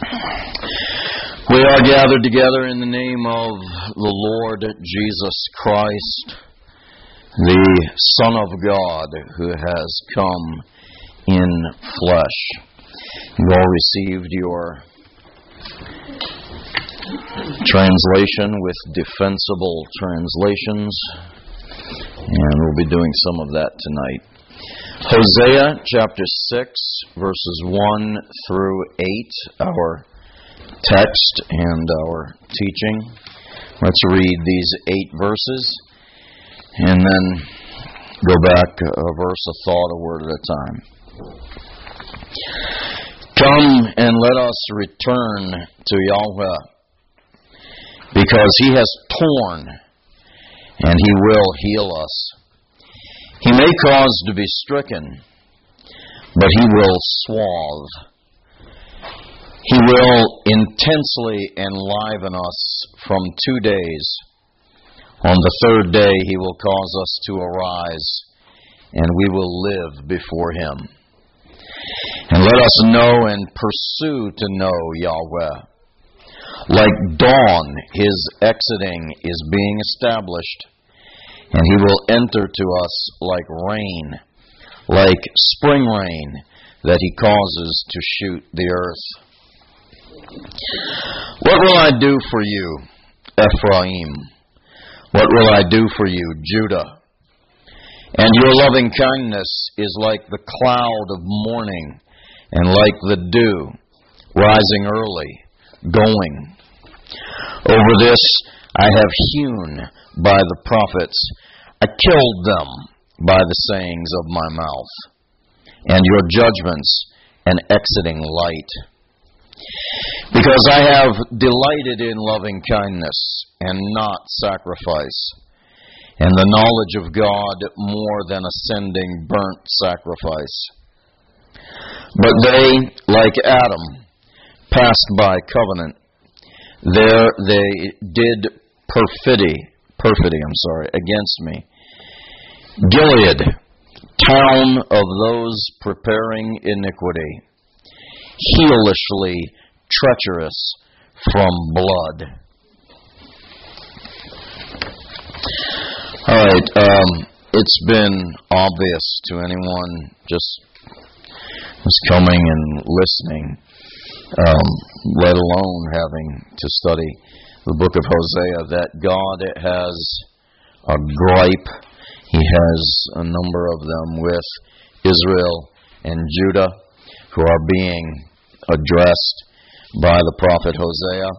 We are gathered together in the name of the Lord Jesus Christ, the Son of God who has come in flesh. You all received your translation with defensible translations, and we'll be doing some of that tonight. Hosea chapter 6, verses 1 through 8, our text and our teaching. Let's read these 8 verses and then go back a verse, a thought, a word at a time. Come and let us return to Yahweh, because He has torn and He will heal us. He may cause to be stricken, but He will swathe. He will intensely enliven us from 2 days. On the 3rd day He will cause us to arise, and we will live before Him. And let us know and pursue to know Yahweh. Like dawn, His exiting is being established, and He will enter to us like rain, like spring rain that He causes to shoot the earth. What will I do for you, Ephraim? What will I do for you, Judah? And your loving kindness is like the cloud of morning, and like the dew, rising early, going. Over this I have hewn by the prophets. I killed them by the sayings of my mouth, and your judgments an exiting light. Because I have delighted in loving kindness and not sacrifice, and the knowledge of God more than a sending burnt sacrifice. But they, like Adam, passed by covenant. There they did perfidy against me. Gilead, town of those preparing iniquity, heelishly treacherous from blood. All right, it's been obvious to anyone just who's coming and listening, let alone having to study the book of Hosea, that God has a gripe. He has a number of them with Israel and Judah who are being addressed by the prophet Hosea.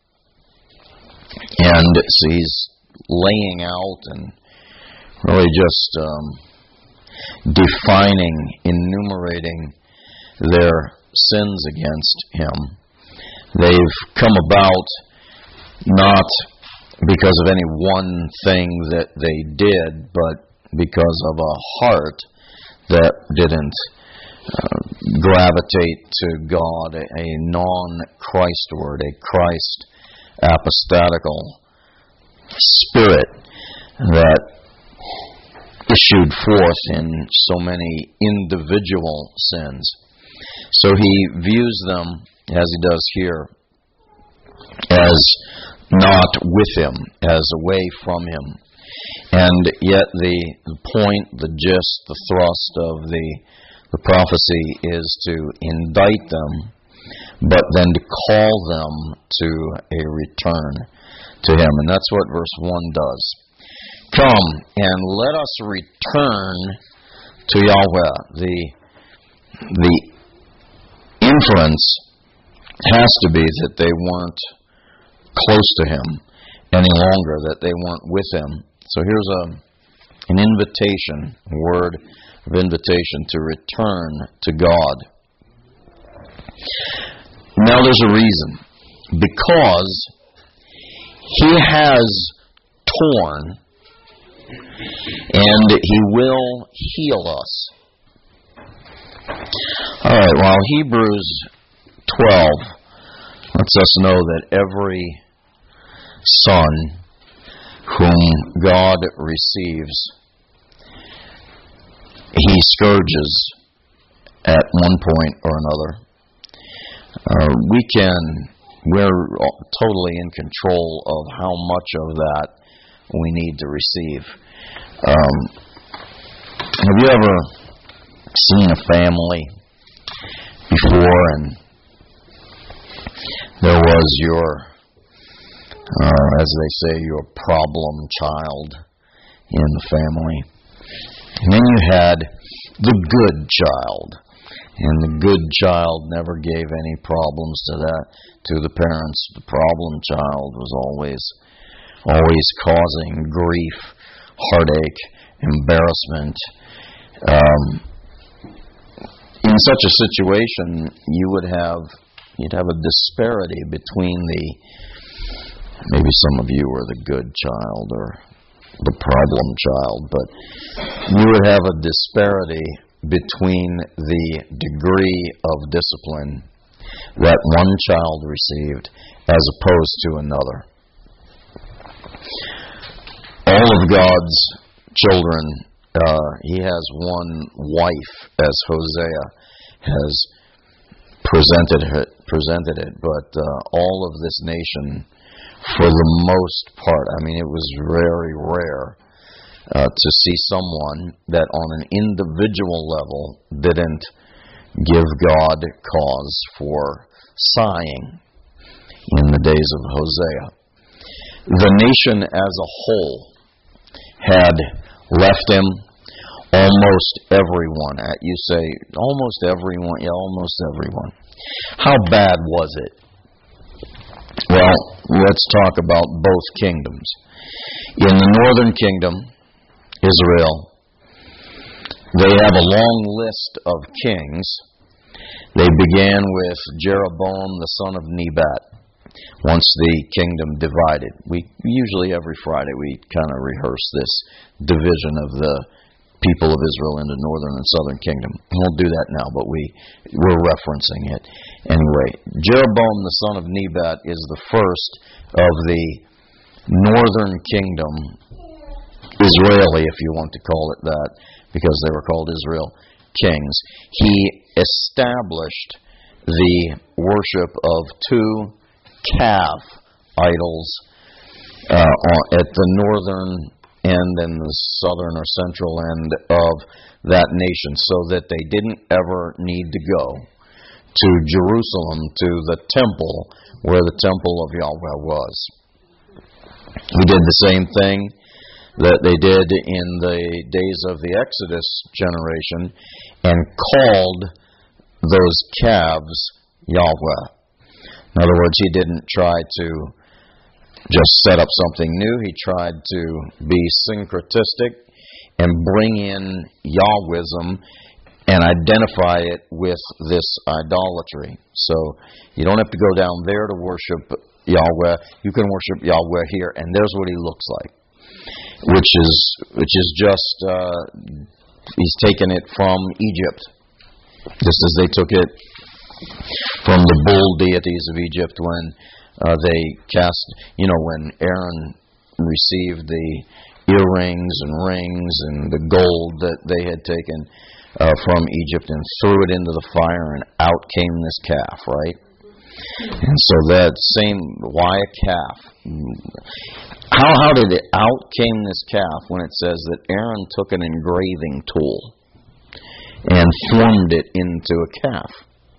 And so he's laying out and really just defining, enumerating their sins against him. They've come about not because of any one thing that they did, but because of a heart that didn't gravitate to God, a non-Christward, a Christ apostatical spirit that issued forth in so many individual sins. So he views them, as he does here, as not with him, as away from him. And yet the point, the gist, the thrust of the prophecy is to indict them, but then to call them to a return to him. And that's what verse 1 does. Come and let us return to Yahweh. The inference has to be that they weren't close to him any longer, that they weren't with him. So here's an invitation, a word of invitation to return to God. Now there's a reason. Because he has torn and he will heal us. All right, well, Hebrews 12 lets us know that every son whom God receives, he scourges at one point or another. we're totally in control of how much of that we need to receive. Have you ever seen a family before and there was your, as they say, your problem child in the family? And then you had the good child. And the good child never gave any problems to the parents. The problem child was always causing grief, heartache, embarrassment. In such a situation, you'd have a disparity between maybe some of you are the good child or the problem child, but you would have a disparity between the degree of discipline that one child received as opposed to another. All of God's children, He has one wife, as Hosea has presented it, but all of this nation, for the most part, it was very rare to see someone that on an individual level didn't give God cause for sighing in the days of Hosea. The nation as a whole had left him. Almost everyone. You say, almost everyone. Yeah, almost everyone. How bad was it? Well, let's talk about both kingdoms. In the northern kingdom, Israel, they have a long list of kings. They began with Jeroboam, the son of Nebat, once the kingdom divided. We usually every Friday we kind of rehearse this division of the people of Israel into northern and southern kingdom. We won't do that now, but we're referencing it. Anyway, Jeroboam, the son of Nebat, is the first of the northern kingdom, Israeli, if you want to call it that, because they were called Israel kings. He established the worship of two calf idols at the northern end and the southern or central end of that nation, so that they didn't ever need to go to Jerusalem, to the temple where the temple of Yahweh was. He did the same thing that they did in the days of the Exodus generation and called those calves Yahweh. In other words, he didn't try to just set up something new. He tried to be syncretistic and bring in Yahwism and identify it with this idolatry. So you don't have to go down there to worship Yahweh. You can worship Yahweh here, and there's what he looks like, which is just he's taken it from Egypt, just as they took it from the bull deities of Egypt when they cast, when Aaron received the earrings and rings and the gold that they had taken from Egypt and threw it into the fire, and out came this calf, right? And so that same, why a calf? How did it out came this calf when it says that Aaron took an engraving tool and formed it into a calf?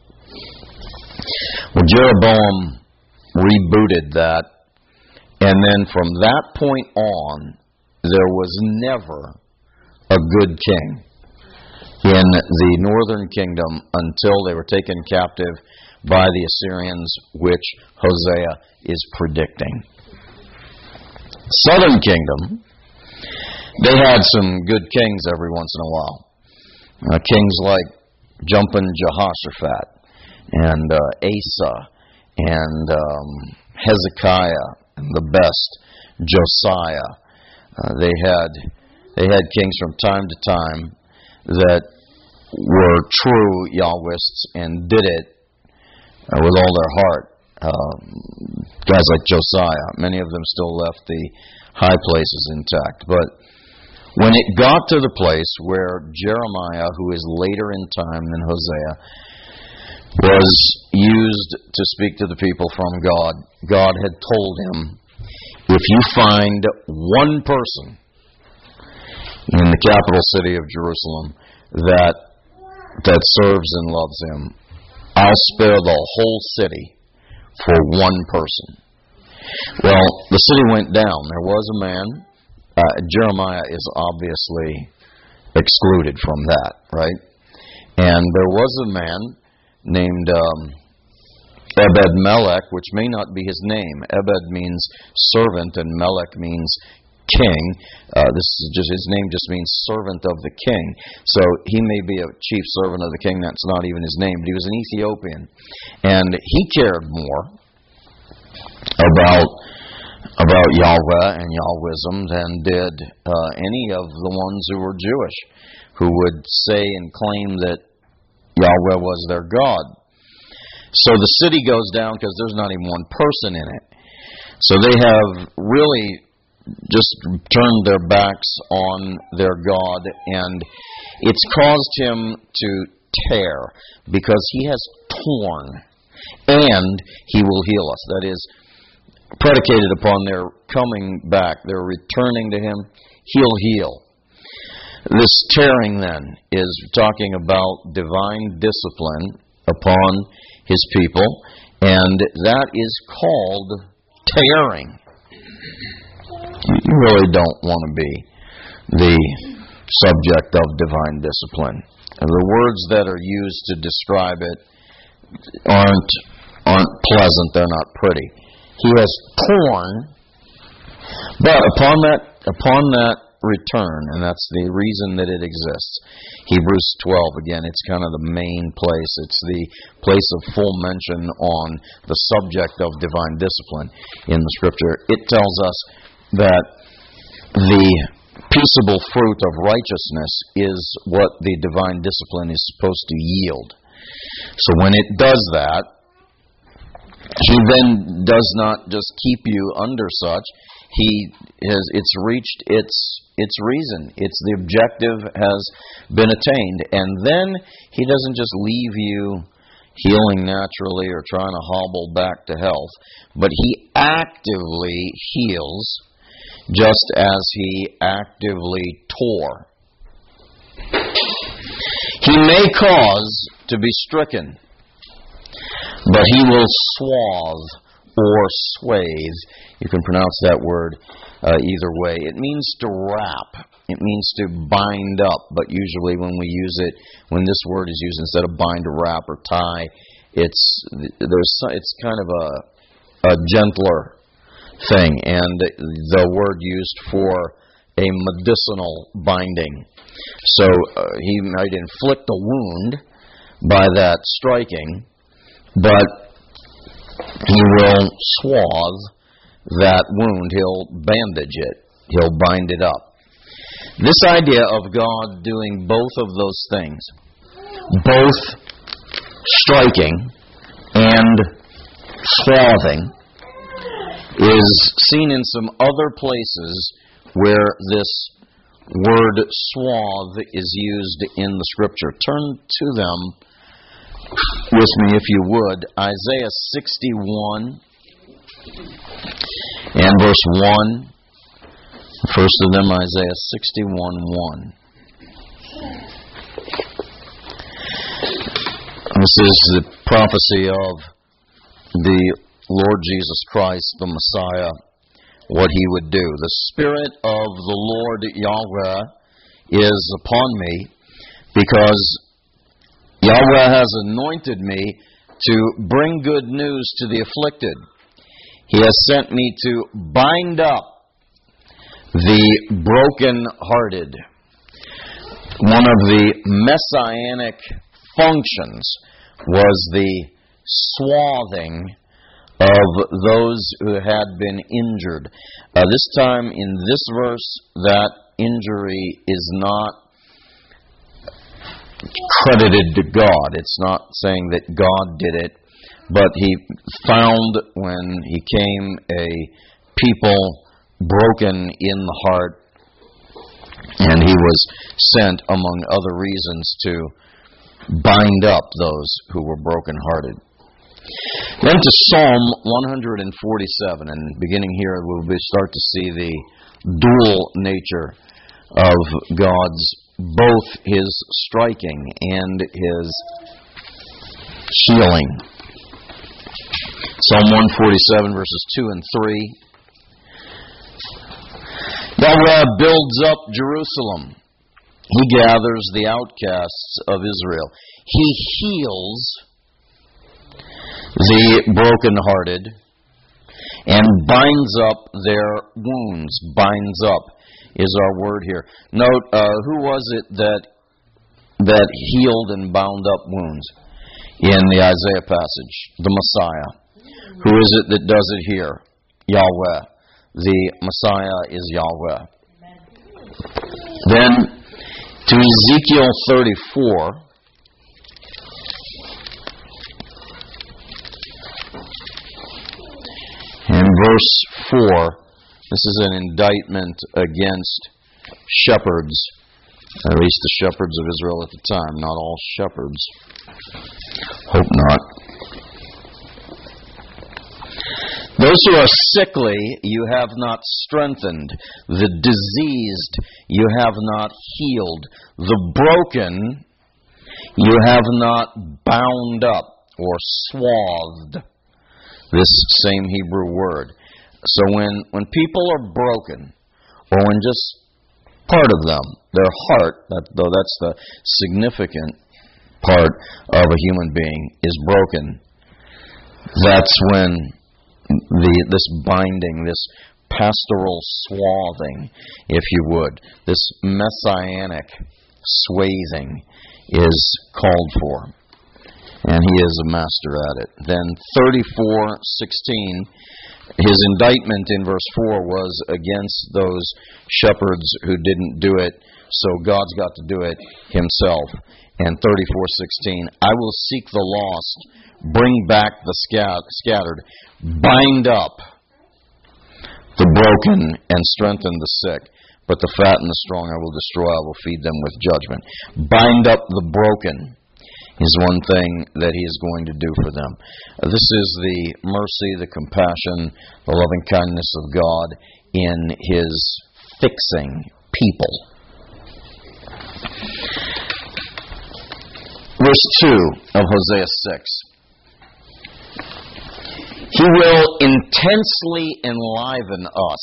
Well, Jeroboam rebooted that, and then from that point on, there was never a good king in the northern kingdom until they were taken captive by the Assyrians, which Hosea is predicting. Southern kingdom, they had some good kings every once in a while. Kings like Jumping Jehoshaphat and Asa and Hezekiah and the best, Josiah. They had kings from time to time that were true Yahwists and did it with all their heart. Guys like Josiah, many of them still left the high places intact. But when it got to the place where Jeremiah, who is later in time than Hosea, was used to speak to the people from God. God had told him, if you find one person in the capital city of Jerusalem that serves and loves him, I'll spare the whole city for one person. Well, the city went down. There was a man. Jeremiah is obviously excluded from that, right? And there was a man named Ebed-Melech, which may not be his name. Ebed means servant, and Melech means king. His name just means servant of the king. So he may be a chief servant of the king. That's not even his name. But he was an Ethiopian, and he cared more about Yahweh and Yahwism than did any of the ones who were Jewish, who would say and claim that Yahweh was their God. So the city goes down because there's not even one person in it. So they have really just turned their backs on their God, and it's caused him to tear, because he has torn, and he will heal us. That is, predicated upon their coming back, their returning to him, he'll heal. This tearing, then, is talking about divine discipline upon his people, and that is called tearing. You really don't want to be the subject of divine discipline. And the words that are used to describe it aren't pleasant, they're not pretty. He has torn, but upon that return, and that's the reason that it exists. Hebrews 12, again, it's kind of the main place. It's the place of full mention on the subject of divine discipline in the Scripture. It tells us that the peaceable fruit of righteousness is what the divine discipline is supposed to yield. So when it does that, he then does not just keep you under such. It's reached its reason. The objective has been attained. And then he doesn't just leave you healing naturally or trying to hobble back to health, but he actively heals just as he actively tore. He may cause to be stricken, but he will swathe or swathe. You can pronounce that word either way. It means to wrap. It means to bind up. But usually when we use it, when this word is used instead of bind, or wrap, or tie, it's kind of a gentler thing. And the word used for a medicinal binding. So he might inflict a wound by that striking, but he will swathe that wound. He'll bandage it. He'll bind it up. This idea of God doing both of those things, both striking and swathing, is seen in some other places where this word swathe is used in the Scripture. Turn to them with me, if you would. Isaiah 61 and verse 1. First of them, Isaiah 61:1. This is the prophecy of the Lord Jesus Christ, the Messiah, what he would do. The Spirit of the Lord Yahweh is upon me, because Yahweh has anointed me to bring good news to the afflicted. He has sent me to bind up the broken-hearted. One of the messianic functions was the swathing of those who had been injured. This time in this verse, that injury is not credited to God. It's not saying that God did it, but he found when he came a people broken in the heart, and he was sent, among other reasons, to bind up those who were brokenhearted. Then to Psalm 147, and beginning here we'll start to see the dual nature of God's, both His striking and His healing. Psalm 147 verses 2 and 3. Yahweh builds up Jerusalem. He gathers the outcasts of Israel. He heals the brokenhearted and binds up their wounds. Binds up is our word here. Note, who was it that healed and bound up wounds in the Isaiah passage? The Messiah. Who is it that does it here? Yahweh. The Messiah is Yahweh. Then to Ezekiel 34. In verse 4, this is an indictment against shepherds, at least the shepherds of Israel at the time, not all shepherds. Hope not. Those who are sickly you have not strengthened, the diseased you have not healed, the broken you have not bound up or swathed. This same Hebrew word. So when people are broken, or when just part of them, their heart, though that's the significant part of a human being, is broken, that's when this binding, this pastoral swathing, if you would, this messianic swathing is called for. And he is a master at it. Then 34:16, his indictment in verse 4 was against those shepherds who didn't do it, so God's got to do it himself. And 34:16, I will seek the lost, bring back the scattered, bind up the broken, and strengthen the sick. But the fat and the strong I will destroy, I will feed them with judgment. Bind up the broken is one thing that he is going to do for them. This is the mercy, the compassion, the loving kindness of God in his fixing people. Verse 2 of Hosea 6. He will intensely enliven us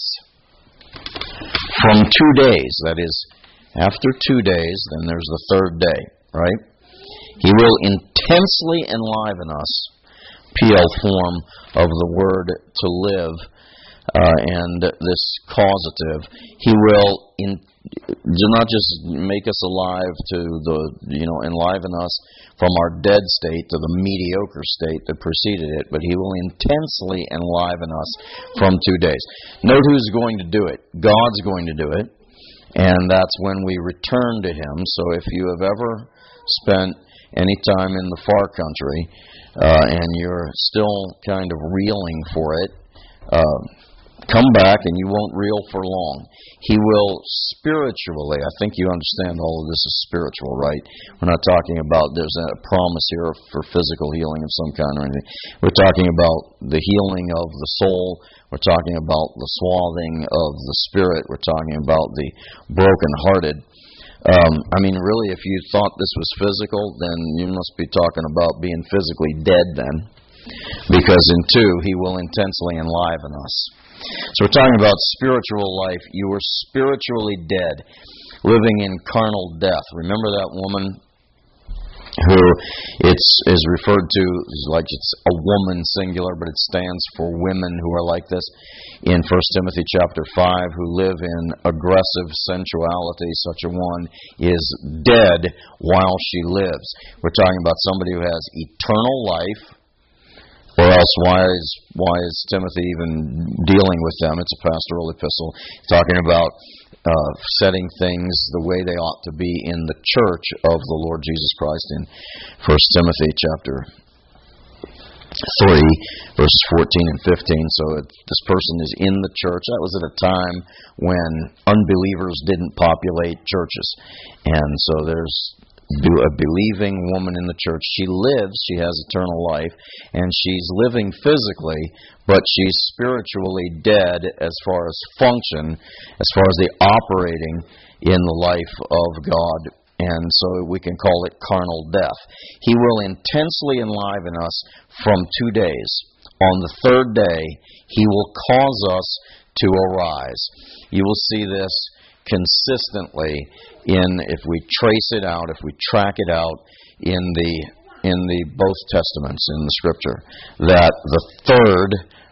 from 2 days. That is, after 2 days, then there's the third day, right? He will intensely enliven us, PL form of the word to live, and this causative. He will not just make us alive to enliven us from our dead state to the mediocre state that preceded it, but he will intensely enliven us from 2 days. Note who's going to do it. God's going to do it, and that's when we return to him. So if you have ever spent any time in the far country, and you're still kind of reeling for it, come back and you won't reel for long. He will spiritually, I think you understand all of this is spiritual, right? We're not talking about there's a promise here for physical healing of some kind or anything. We're talking about the healing of the soul. We're talking about the swathing of the spirit. We're talking about the brokenhearted. Really, if you thought this was physical, then you must be talking about being physically dead then. Because in 2, he will intensely enliven us. So we're talking about spiritual life. You were spiritually dead, living in carnal death. Remember that woman who is referred to like it's a woman singular, but it stands for women who are like this in 1 Timothy chapter 5, who live in aggressive sensuality. Such a one is dead while she lives. We're talking about somebody who has eternal life, or else why is Timothy even dealing with them? It's a pastoral epistle talking about setting things the way they ought to be in the church of the Lord Jesus Christ in 1 Timothy chapter 3, verses 14 and 15. So this person is in the church. That was at a time when unbelievers didn't populate churches. And so there's a believing woman in the church. She lives, she has eternal life, and she's living physically, but she's spiritually dead as far as function, as far as the operating in the life of God. And so we can call it carnal death. He will intensely enliven us from 2 days. On the third day, He will cause us to arise. You will see this consistently if we trace it out, if we track it out in the both testaments in the Scripture, that the third,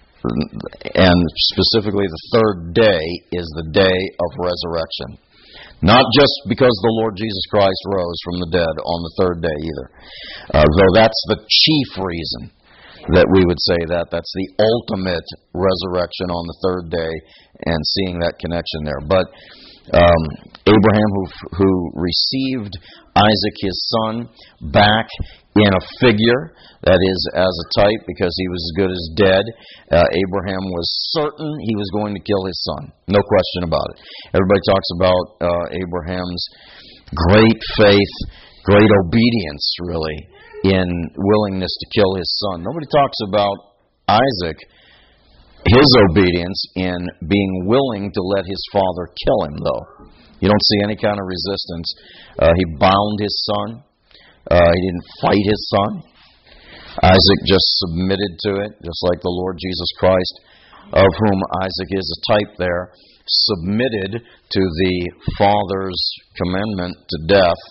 and specifically the third day, is the day of resurrection. Not just because the Lord Jesus Christ rose from the dead on the third day either, though that's the chief reason that we would say that. That's the ultimate resurrection on the third day, and seeing that connection there. But Abraham, who received Isaac his son back in a figure, that is, as a type, because he was as good as dead, Abraham was certain he was going to kill his son. No question about it. Everybody talks about Abraham's great faith, great obedience, really, in willingness to kill his son. Nobody talks about Isaac, his obedience in being willing to let his father kill him, though. You don't see any kind of resistance. He bound his son. He didn't fight his son. Isaac just submitted to it, just like the Lord Jesus Christ, of whom Isaac is a type there, submitted to the Father's commandment to death.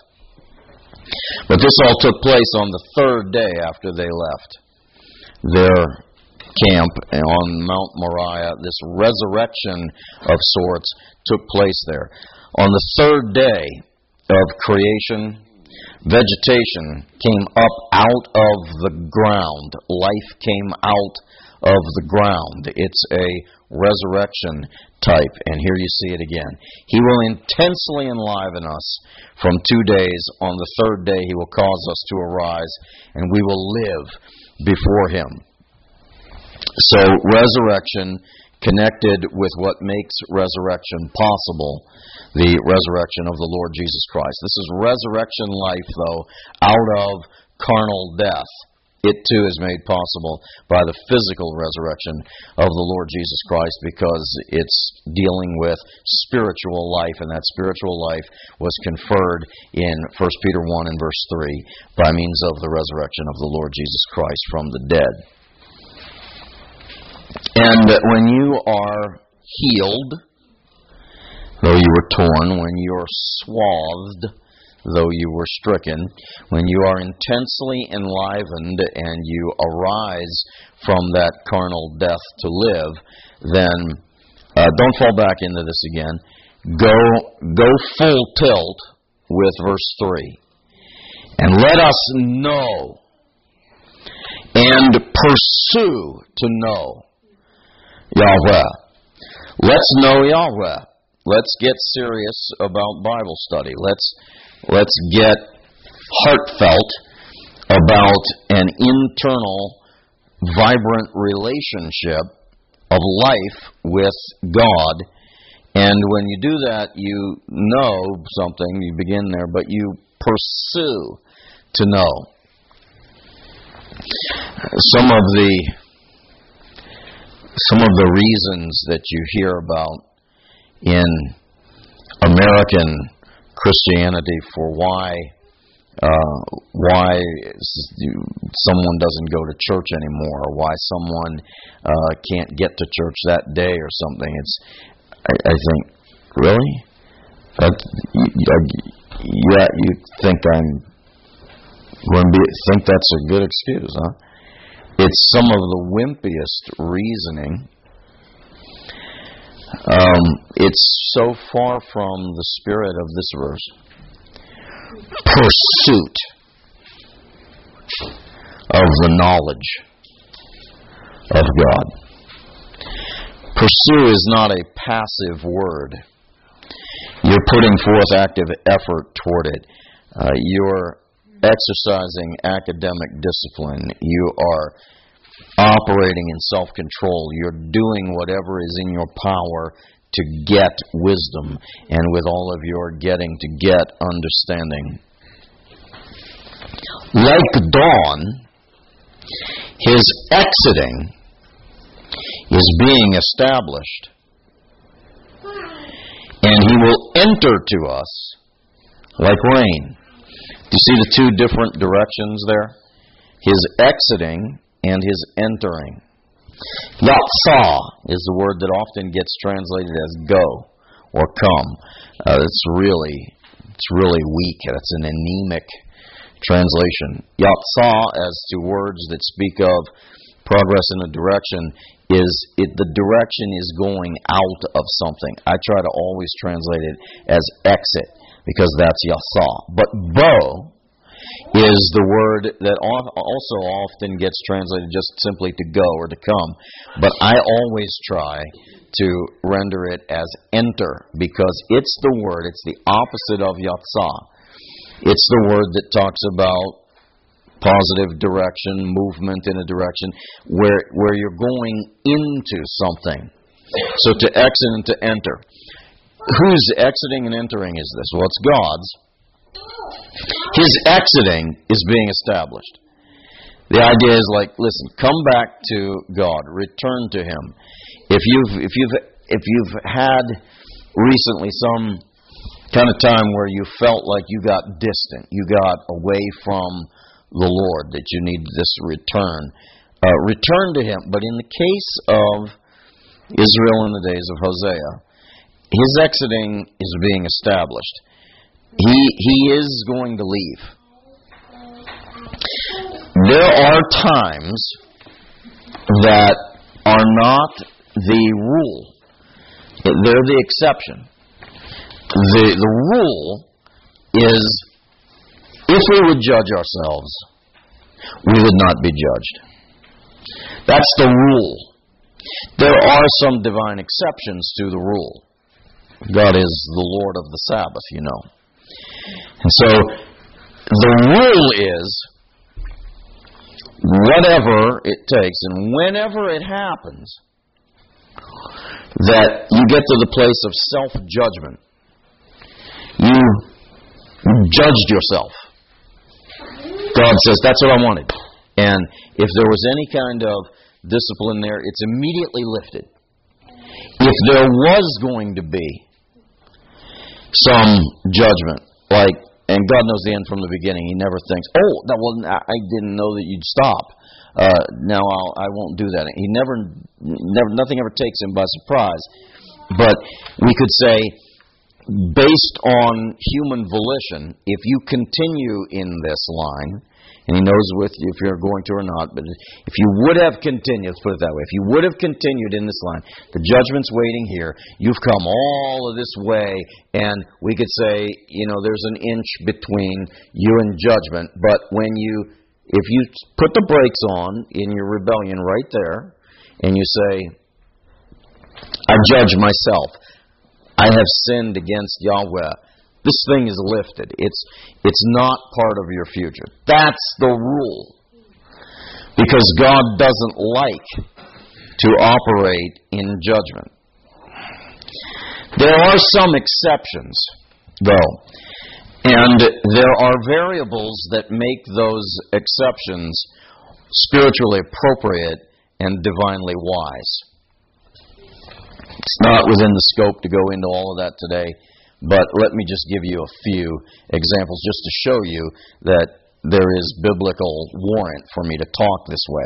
But this all took place on the third day after they left their camp on Mount Moriah. This resurrection of sorts took place there. On the third day of creation, vegetation came up out of the ground. Life came out of the ground. It's a resurrection type, and here you see it again. He will intensely enliven us from 2 days. On the third day, He will cause us to arise, and we will live before Him. So, resurrection connected with what makes resurrection possible, the resurrection of the Lord Jesus Christ. This is resurrection life, though, out of carnal death. It too is made possible by the physical resurrection of the Lord Jesus Christ, because it's dealing with spiritual life, and that spiritual life was conferred in 1 Peter 1 and verse 3 by means of the resurrection of the Lord Jesus Christ from the dead. And when you are healed, though you were torn, when you are swathed, though you were stricken, when you are intensely enlivened and you arise from that carnal death to live, then don't fall back into this again. Go full tilt with verse 3. And let us know and pursue to know Yahweh. Let's know Yahweh. Let's get serious about Bible study. Let's get heartfelt about an internal, vibrant relationship of life with God. And when you do that, you know something. You begin there, but you pursue to know. Some of the reasons that you hear about in American Christianity for why someone doesn't go to church anymore, or why someone can't get to church that day or something. I think, really? You think that's a good excuse, huh? It's some of the wimpiest reasoning. It's so far from the spirit of this verse. Pursuit of the knowledge of God. Pursue is not a passive word. You're putting forth active effort toward it. You're exercising academic discipline. You are operating in self-control. You're doing whatever is in your power to get wisdom, and with all of your getting to get understanding. Like dawn, his exiting is being established. And he will enter to us like rain. Do you see the two different directions there? His exiting and his entering. Yatsah is the word that often gets translated as go or come. It's really weak. It's an anemic translation. Yatsah, as to words that speak of progress in a direction, the direction is going out of something. I try to always translate it as exit, because that's yasah. But bo is the word that also often gets translated just simply to go or to come. But I always try to render it as enter, because it's the word, it's the opposite of yatsah. It's the word that talks about positive direction, movement in a direction, where you're going into something. So to exit and to enter. Whose exiting and entering is this? Well, it's God's. His exiting is being established. The idea is like, listen, come back to God, return to Him. If you've had recently some kind of time where you felt like you got distant, you got away from the Lord, that you need this return. Return to Him. But in the case of Israel in the days of Hosea, his exiting is being established. He is going to leave. There are times that are not the rule. They're the exception. The rule is, if we would judge ourselves, we would not be judged. That's the rule. There are some divine exceptions to the rule. God is the Lord of the Sabbath, you know. And so, the rule is, whatever it takes, and whenever it happens, that you get to the place of self-judgment. You judged yourself. God says, that's what I wanted. And if there was any kind of discipline there, it's immediately lifted. If there was going to be some judgment, like, and God knows the end from the beginning, He never thinks, I didn't know that you'd stop. Now I won't do that. He never, nothing ever takes Him by surprise. But we could say, based on human volition, if you continue in this line, and He knows with you if you're going to or not, but if you would have continued, let's put it that way, if you would have continued in this line, the judgment's waiting here, you've come all of this way, and we could say, there's an inch between you and judgment, but if you put the brakes on in your rebellion right there, and you say, I judge myself, I have sinned against Yahweh, this thing is lifted. It's not part of your future. That's the rule. Because God doesn't like to operate in judgment. There are some exceptions, though. And there are variables that make those exceptions spiritually appropriate and divinely wise. It's not within the scope to go into all of that today. But let me just give you a few examples just to show you that there is biblical warrant for me to talk this way.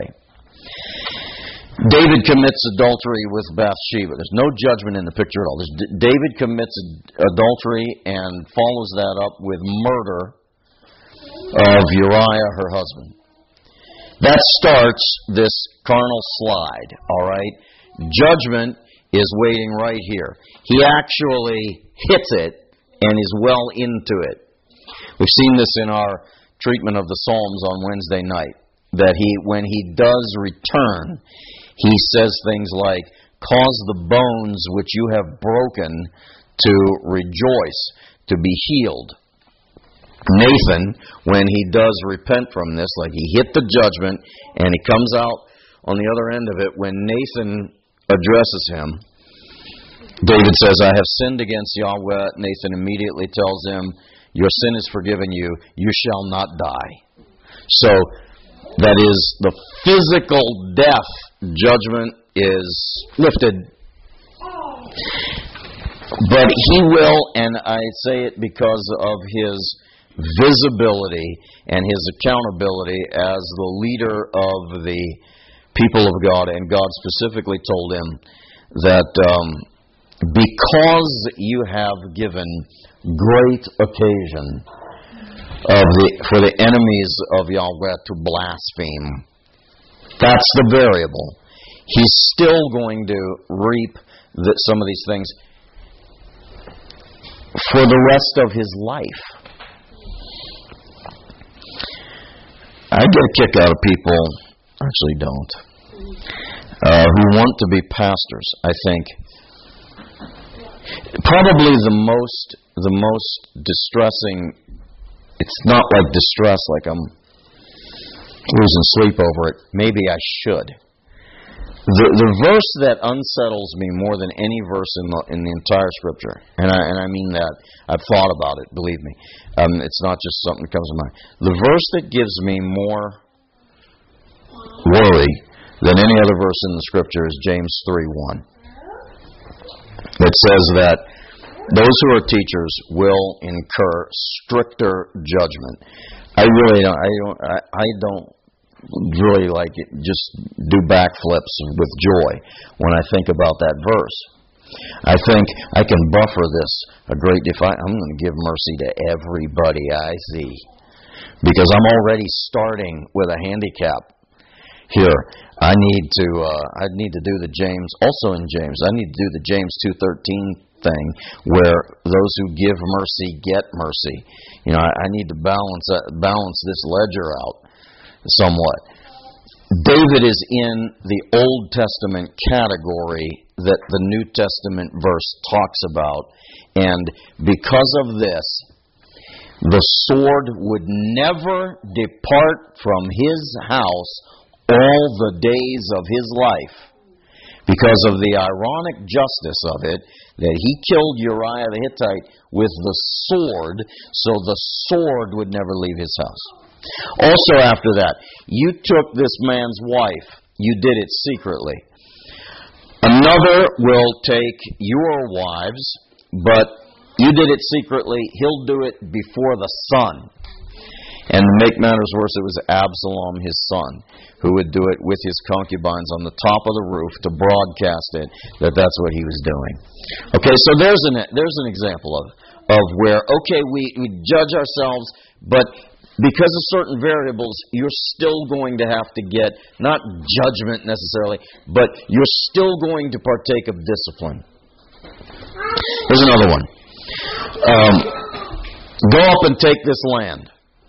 David commits adultery with Bathsheba. There's no judgment in the picture at all. David commits adultery and follows that up with murder of Uriah, her husband. That starts this carnal slide, all right? Judgment is waiting right here. He actually hits it and is well into it. We've seen this in our treatment of the Psalms on Wednesday night, that when he does return, he says things like, cause the bones which you have broken to rejoice, to be healed. Nathan, when he does repent from this, like he hit the judgment and he comes out on the other end of it, when Nathan addresses him, David says, I have sinned against Yahweh. Nathan immediately tells him, your sin is forgiven you. You shall not die. So, that is, the physical death judgment is lifted. But He will, and I say it because of His visibility and His accountability as the leader of the people of God, and God specifically told Him that because you have given great occasion for the enemies of Yahweh to blaspheme, that's the variable. He's still going to reap some of these things for the rest of his life. I get a kick out of people, actually don't, who want to be pastors. I think probably the most distressing. It's not like distress, like I'm losing sleep over it. Maybe I should. The verse that unsettles me more than any verse in the entire Scripture, and I mean that, I've thought about it, believe me. It's not just something that comes to mind. The verse that gives me more worry than any other verse in the Scripture is James 3:1. It says that those who are teachers will incur stricter judgment. I don't really like it, just do backflips with joy when I think about that verse. I think I can buffer this a great deal. I'm going to give mercy to everybody I see, because I'm already starting with a handicap here. I need to do the James, also in James, I need to do the James 2:13 thing, where those who give mercy get mercy. I need to balance this ledger out somewhat. David is in the Old Testament category that the New Testament verse talks about, and because of this, the sword would never depart from his house all the days of his life, because of the ironic justice of it, that he killed Uriah the Hittite with the sword, so the sword would never leave his house. Also after that, you took this man's wife. You did it secretly. Another will take your wives, but you did it secretly. He'll do it before the sun. And to make matters worse, it was Absalom, his son, who would do it with his concubines on the top of the roof to broadcast it that that's what he was doing. Okay, so there's an example of where, okay, we judge ourselves, but because of certain variables, you're still going to have to get, not judgment necessarily, but you're still going to partake of discipline. Here's another one. Go up and take this land.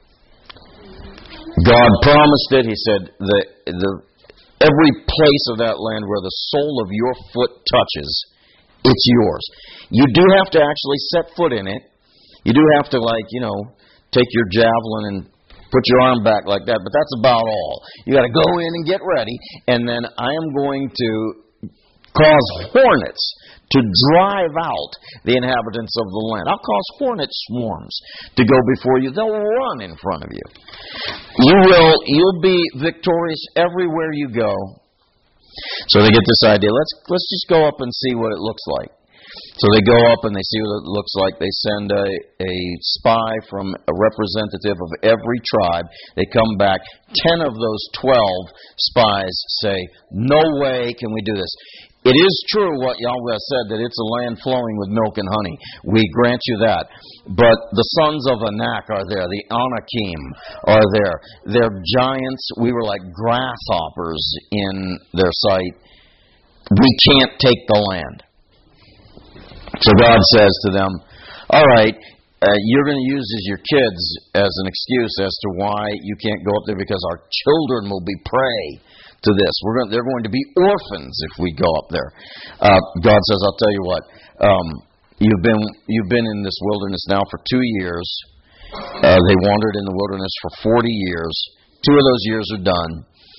God promised it. He said, every place of that land where the sole of your foot touches, it's yours. You do have to actually set foot in it. You do have to, take your javelin and put your arm back like that, but that's about all. You got to go in and get ready, and then I am going to cause hornets to drive out the inhabitants of the land. I'll cause hornet swarms to go before you. They'll run in front of you. You'll be victorious everywhere you go. So they get this idea. Let's just go up and see what it looks like. So they go up and they see what it looks like. They send a spy from a representative of every tribe. They come back. 10 of those 12 spies say, "No way can we do this." It is true what Yahweh said, that it's a land flowing with milk and honey. We grant you that. But the sons of Anak are there. The Anakim are there. They're giants. We were like grasshoppers in their sight. We can't take the land. So God says to them, all right, you're going to use your kids as an excuse as to why you can't go up there, because our children will be prey to this. They're going to be orphans if we go up there. God says, I'll tell you what, you've been in this wilderness now for 2 years. They wandered in the wilderness for 40 years. 2 of those years are done.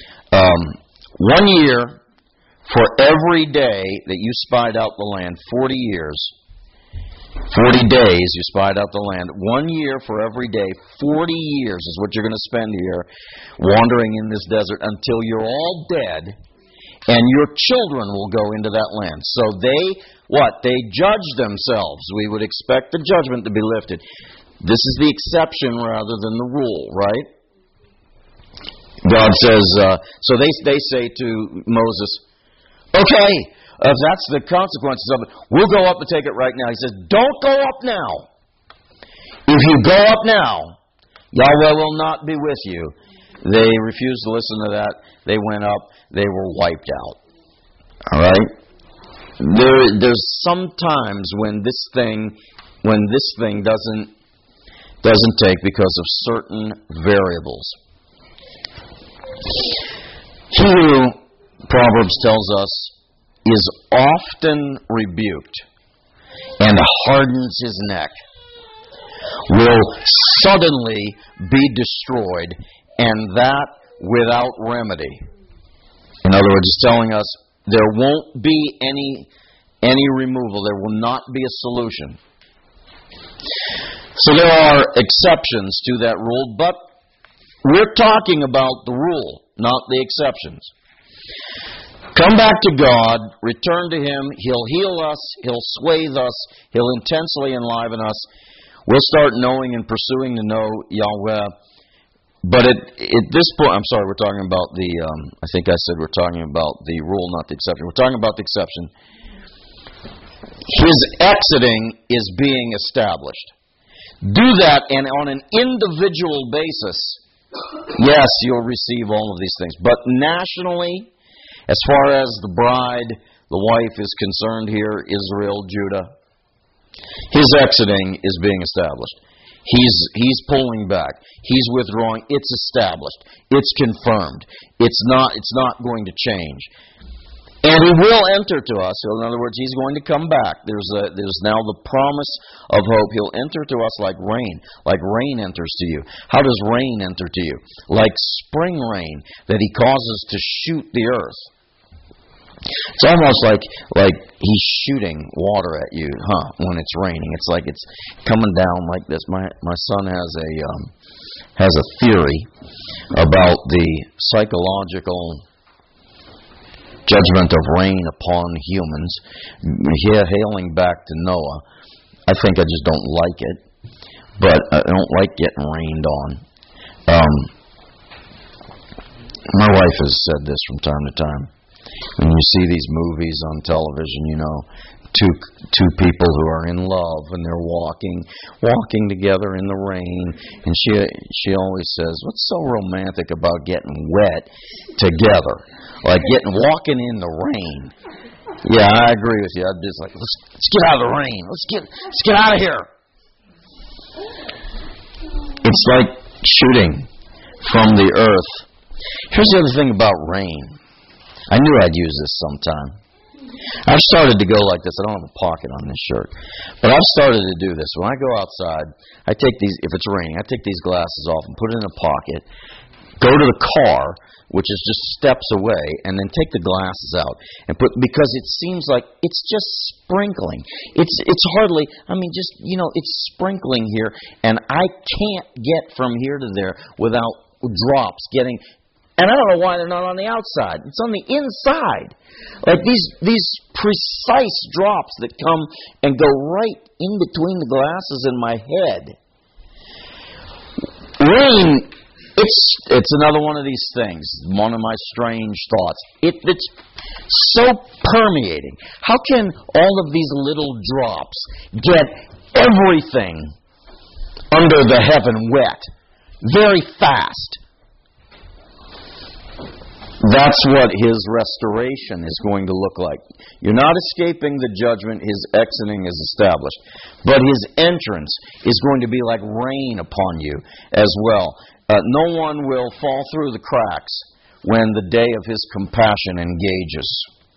1 year for every day that you spied out the land, 40 years, 40 days you spied out the land. 1 year for every day. 40 years is what you're going to spend here wandering in this desert until you're all dead, and your children will go into that land. So they judge themselves. We would expect the judgment to be lifted. This is the exception rather than the rule, right? God says, so they say to Moses, okay, if that's the consequences of it, we'll go up and take it right now. He says, don't go up now. If you go up now, Yahweh will not be with you. They refused to listen to that. They went up. They were wiped out. All right? There's sometimes when this thing doesn't take because of certain variables. He who, Proverbs tells us, is often rebuked and hardens his neck will suddenly be destroyed, and that without remedy. In other words, it's telling us there won't be any removal. There will not be a solution. So there are exceptions to that rule, but we're talking about the rule, not the exceptions. Come back to God, return to Him. He'll heal us, He'll swathe us, He'll intensely enliven us. We'll start knowing and pursuing to know Yahweh. But at this point, I'm sorry, we're talking about I think I said we're talking about the rule, not the exception. We're talking about the exception. His exiting is being established. Do that, and on an individual basis, yes, you'll receive all of these things. But nationally, as far as the bride, the wife is concerned here, Israel, Judah, his exiting is being established. He's pulling back. He's withdrawing. It's established. It's confirmed. It's not going to change. And He will enter to us. So in other words, He's going to come back. There's now the promise of hope. He'll enter to us like rain. Like rain enters to you. How does rain enter to you? Like spring rain that He causes to shoot the earth. It's almost like He's shooting water at you, when it's raining. It's like it's coming down like this. My son has a theory about the psychological judgment of rain upon humans. Hailing back to Noah, I think I just don't like it. But I don't like getting rained on. My wife has said this from time to time. When you see these movies on television, two people who are in love and they're walking together in the rain, and she always says, "What's so romantic about getting wet together? Like walking in the rain." Yeah, I agree with you. I'd just like, let's get out of the rain. Let's get out of here. It's like shooting from the earth. Here's the other thing about rain. I knew I'd use this sometime. I've started to go like this. I don't have a pocket on this shirt. But I've started to do this. When I go outside, I take these, if it's raining, I take these glasses off and put it in a pocket, go to the car, which is just steps away, and then take the glasses out and because it seems like it's just sprinkling. It's hardly, it's sprinkling here, and I can't get from here to there without drops getting. And I don't know why they're not on the outside. It's on the inside. Like these precise drops that come and go right in between the glasses and my head. Rain, it's another one of these things. One of my strange thoughts. It's so permeating. How can all of these little drops get everything under the heaven wet very fast? That's what His restoration is going to look like. You're not escaping the judgment. His exiting is established. But His entrance is going to be like rain upon you as well. No one will fall through the cracks when the day of His compassion engages.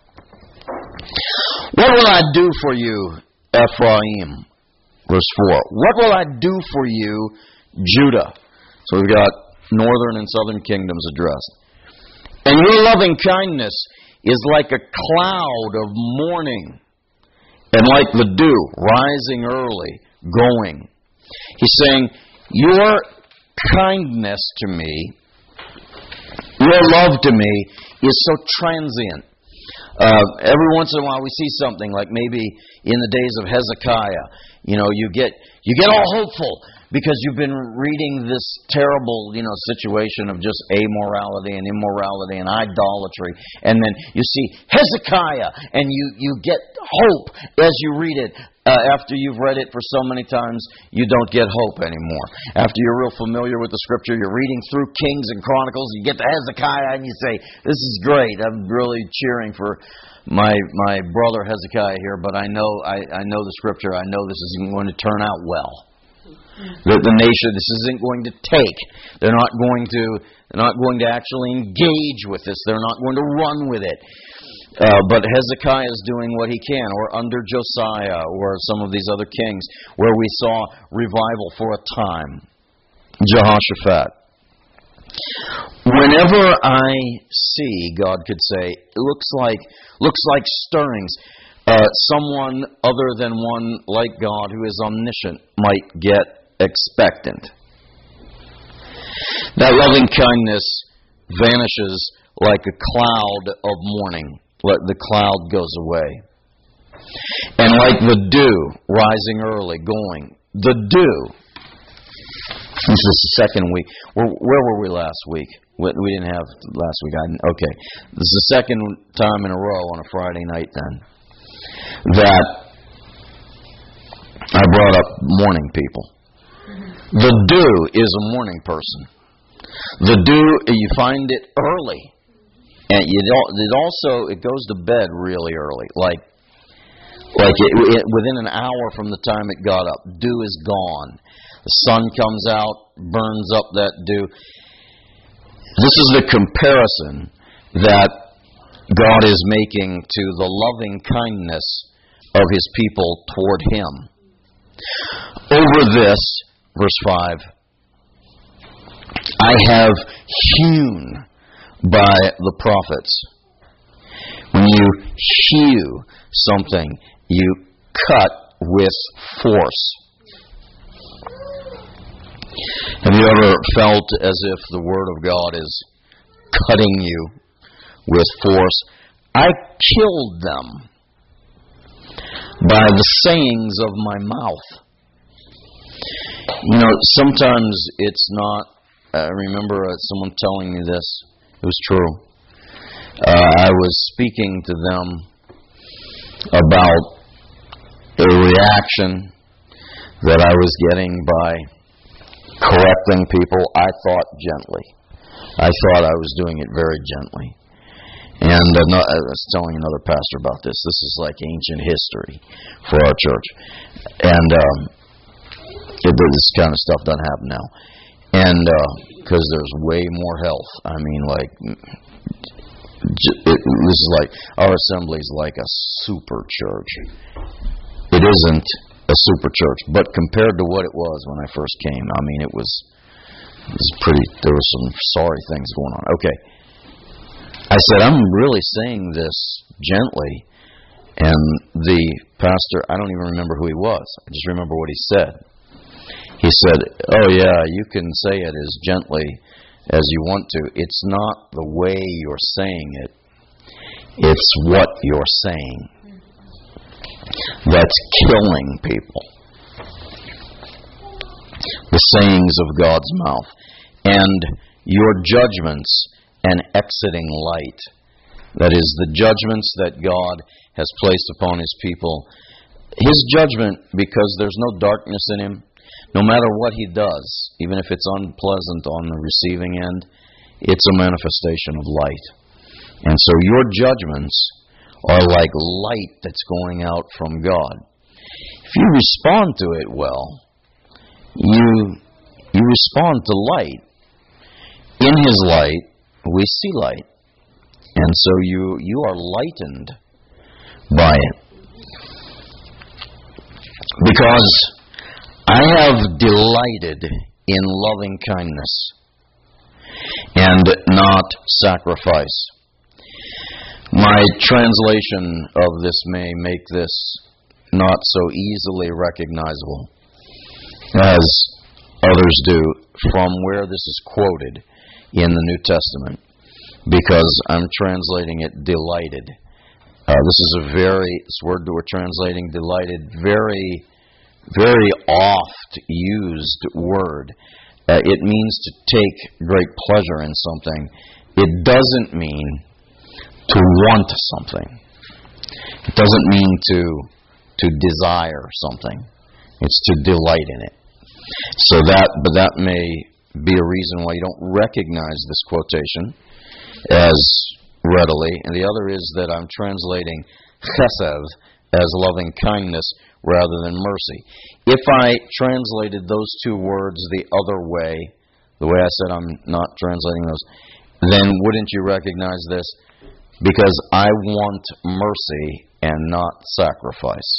What will I do for you, Ephraim? Verse 4. What will I do for you, Judah? So we've got northern and southern kingdoms addressed. And your loving kindness is like a cloud of morning, and like the dew, rising early, going. He's saying, your kindness to me, your love to me is so transient. Every once in a while we see something like maybe in the days of Hezekiah, you get all hopeful because you've been reading this terrible, situation of just amorality and immorality and idolatry, and then you see Hezekiah and you get hope as you read it. After you've read it for so many times, you don't get hope anymore. After you're real familiar with the Scripture, you're reading through Kings and Chronicles, you get to Hezekiah and you say, this is great. I'm really cheering for my brother Hezekiah here, but I know the Scripture. I know this isn't going to turn out well. The nation, this isn't going to take. They're not going to actually engage with this. They're not going to run with it. But Hezekiah is doing what he can, or under Josiah, or some of these other kings, where we saw revival for a time. Jehoshaphat. Whenever I see, God could say, it looks like stirrings. Someone other than one like God who is omniscient might get expectant. That loving kindness vanishes like a cloud of morning. The cloud goes away. And like the dew, rising early, going. The dew. This is the second week. Where were we last week? We didn't have last week. Okay. This is the second time in a row on a Friday night then that I brought up morning people. The dew is a morning person. The dew, you find it early. And it goes to bed really early. Like within an hour from the time it got up, dew is gone. The sun comes out, burns up that dew. This is the comparison that God is making to the loving kindness of His people toward Him. Over this, verse 5, I have hewn by the prophets. When you hew something, you cut with force. Have you ever felt as if the Word of God is cutting you with force? I killed them by the sayings of my mouth. Sometimes it's not. I remember someone telling me this. It was true. I was speaking to them about a reaction that I was getting by correcting people, I thought gently. I thought I was doing it very gently. And I was telling another pastor about this. This is like ancient history for our church. And this kind of stuff doesn't happen now. And because there's way more health. I mean, this is like, our assembly is like a super church. It isn't a super church, but compared to what it was when I first came, I mean, it was pretty, there were some sorry things going on. Okay. I said, I'm really saying this gently. And the pastor, I don't even remember who he was. I just remember what he said. He said, oh yeah, you can say it as gently as you want to. It's not the way you're saying it. It's what you're saying that's killing people. The sayings of God's mouth. And your judgments and exiting light. That is, the judgments that God has placed upon His people. His judgment, because there's no darkness in Him, no matter what He does, even if it's unpleasant on the receiving end, it's a manifestation of light. And so your judgments are like light that's going out from God. If you respond to it well, you respond to light. In His light, we see light. And so you are lightened by it. Because I have delighted in loving kindness and not sacrifice. My translation of this may make this not so easily recognizable as others do from where this is quoted in the New Testament, because I'm translating it delighted. This is this word that we're translating, delighted, very, very oft used word. It means to take great pleasure in something. It doesn't mean to want something. It doesn't mean to desire something. It's to delight in it. But that may be a reason why you don't recognize this quotation as readily. And the other is that I'm translating chesed as loving kindness rather than mercy. If I translated those two words the other way, the way I said I'm not translating those, then wouldn't you recognize this? Because I want mercy and not sacrifice.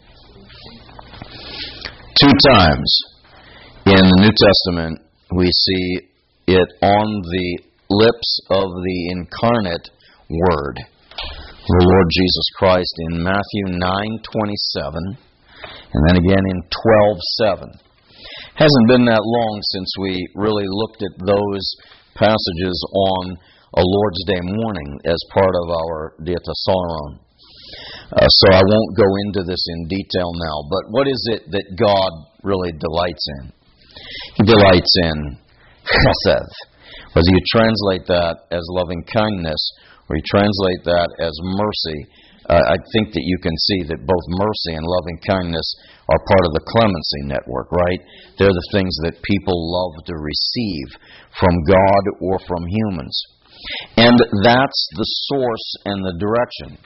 2 times in the New Testament we see it on the lips of the incarnate Word, the Lord Jesus Christ, in Matthew 9:27, and then again in 12:7. Hasn't been that long since we really looked at those passages on a Lord's Day morning as part of our Diatessaron. So I won't go into this in detail now, but what is it that God really delights in? He delights in chesed. Whether you translate that as loving kindness or you translate that as mercy, I think that you can see that both mercy and loving kindness are part of the clemency network, right? They're the things that people love to receive from God or from humans. And that's the source and the direction.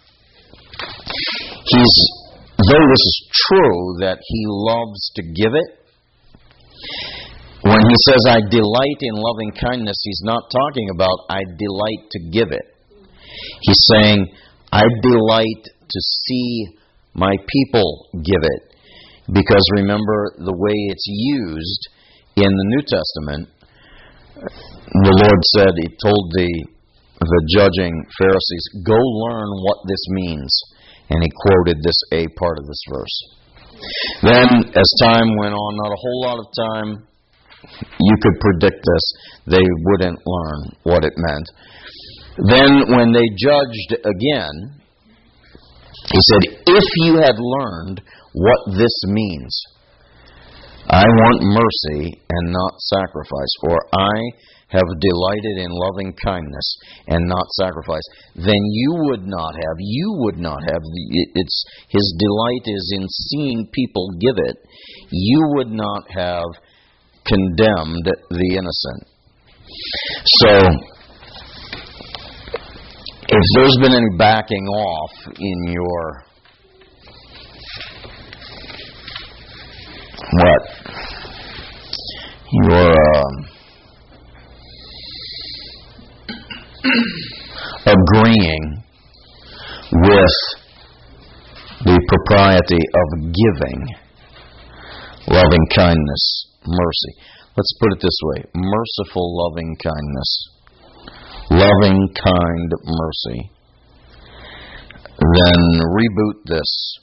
Though this is true that He loves to give it, when He says, I delight in loving kindness, He's not talking about, I delight to give it. He's saying, I delight to see my people give it. Because remember, the way it's used in the New Testament, the Lord said, He told the judging Pharisees, go learn what this means. And He quoted a part of this verse. Then, as time went on, not a whole lot of time, you could predict this, they wouldn't learn what it meant. Then, when they judged again, He said, if you had learned what this means, I want mercy and not sacrifice, for I have delighted in loving kindness and not sacrifice, then you would not have, His delight is in seeing people give it, you would not have condemned the innocent. So, if there's been any backing off in your agreeing with the propriety of giving loving kindness, mercy. Let's put it this way: merciful loving kindness, loving kind mercy. Then reboot this,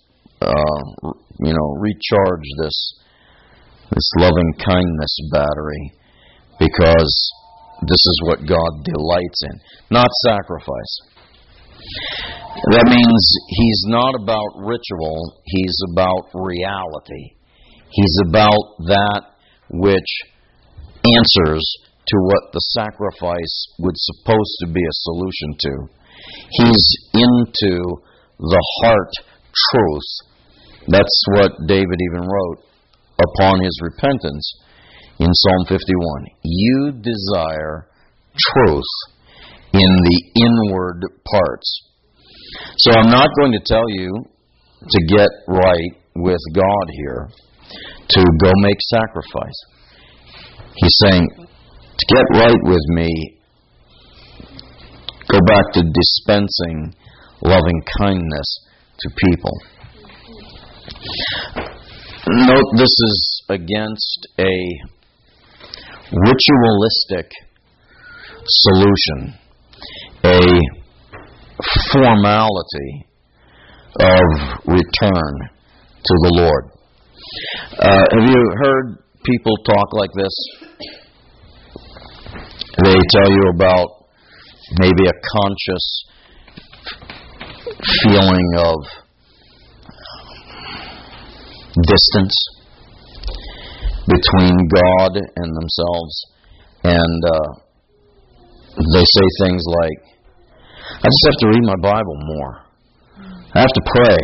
recharge this loving kindness battery, because this is what God delights in, not sacrifice. That means He's not about ritual, He's about reality. He's about that which answers to what the sacrifice was supposed to be a solution to. He's into the heart truth. That's what David even wrote upon his repentance in Psalm 51. You desire truth in the inward parts. So I'm not going to tell you to get right with God here, to go make sacrifice. He's saying, to get right with me, go back to dispensing loving kindness to people. Note, this is against a ritualistic solution, a formality of return to the Lord. Have you heard people talk like this? They tell you about maybe a conscious feeling of distance between God and themselves, and they say things like, I just have to read my Bible more. I have to pray.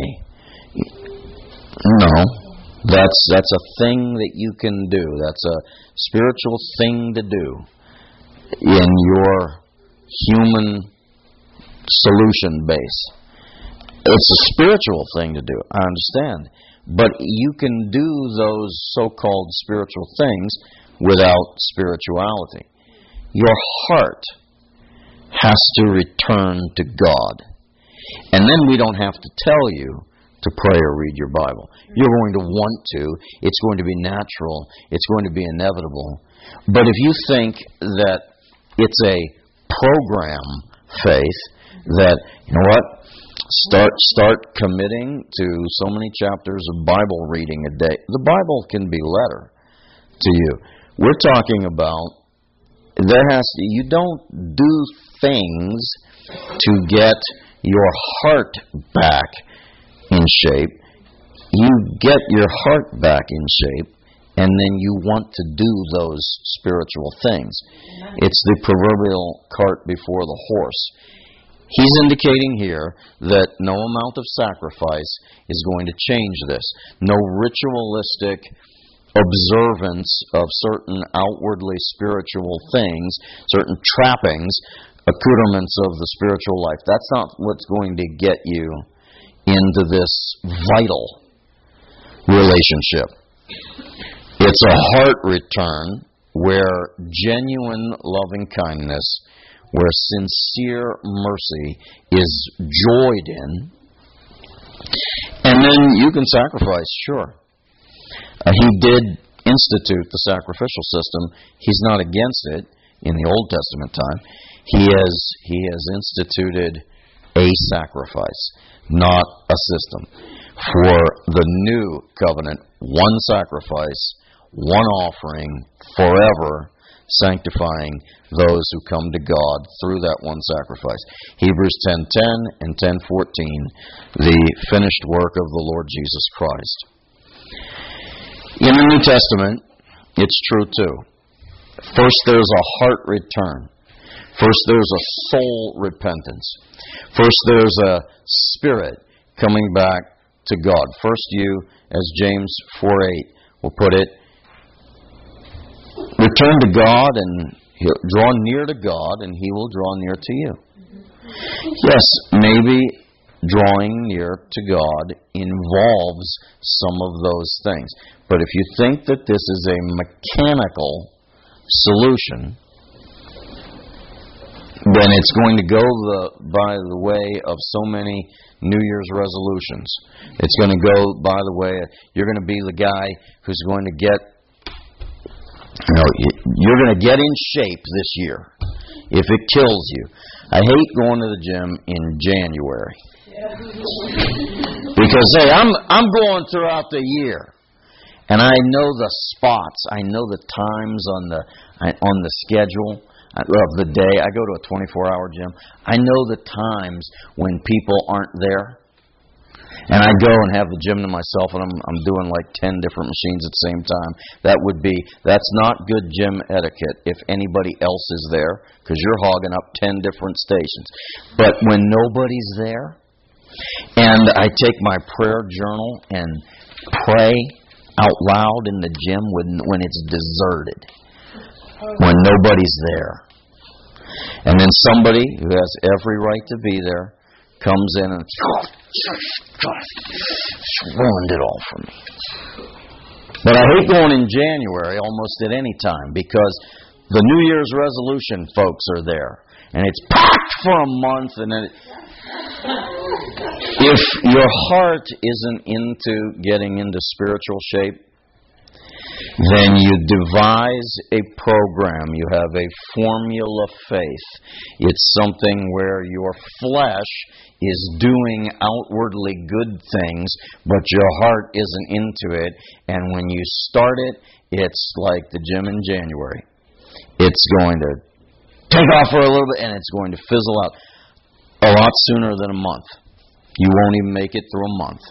No, that's a thing that you can do. That's a spiritual thing to do in your human solution base. It's a spiritual thing to do, I understand. But you can do those so-called spiritual things without spirituality. Your heart has to return to God. And then we don't have to tell you to pray or read your Bible. You're going to want to. It's going to be natural. It's going to be inevitable. But if you think that it's a program faith, that, you know what, start committing to so many chapters of Bible reading a day. The Bible can be letter to you. We're talking about you don't do things to get your heart back in shape. You get your heart back in shape, and then you want to do those spiritual things. It's the proverbial cart before the horse. He's indicating here that no amount of sacrifice is going to change this. No ritualistic observance of certain outwardly spiritual things, certain trappings, accoutrements of the spiritual life. That's not what's going to get you into this vital relationship. It's a heart return where genuine loving kindness, where sincere mercy is joyed in. And then you can sacrifice, sure. He did institute the sacrificial system. He's not against it in the Old Testament time. He has instituted a sacrifice, not a system. For the new covenant, one sacrifice, one offering, forever sanctifying those who come to God through that one sacrifice. Hebrews 10:10 and 10:14, the finished work of the Lord Jesus Christ. In the New Testament, it's true too. First there's a heart return. First there's a soul repentance. First there's a spirit coming back to God. First you, as James 4:8 will put it, return to God and draw near to God, and He will draw near to you. Yes, maybe drawing near to God involves some of those things. But if you think that this is a mechanical solution, then it's going to go by the way of so many New Year's resolutions. It's going to go by the way, you're going to be the guy who's going to get, you're going to get in shape this year if it kills you. I hate going to the gym in January. Because, hey, I'm going throughout the year. And I know the spots. I know the times on the schedule of the day. I go to a 24-hour gym. I know the times when people aren't there. And I go and have the gym to myself, and I'm doing like 10 different machines at the same time. That's not good gym etiquette if anybody else is there, because you're hogging up 10 different stations. But when nobody's there, and I take my prayer journal and pray out loud in the gym when it's deserted, when nobody's there. And then somebody who has every right to be there comes in and ruined it all for me. But I hate going in January almost at any time, because the New Year's resolution folks are there. And it's packed for a month, and then if your heart isn't into getting into spiritual shape, then you devise a program. You have a formula faith. It's something where your flesh is doing outwardly good things, but your heart isn't into it. And when you start it, it's like the gym in January. It's going to take off for a little bit, and it's going to fizzle out a lot sooner than a month. You won't even make it through a month.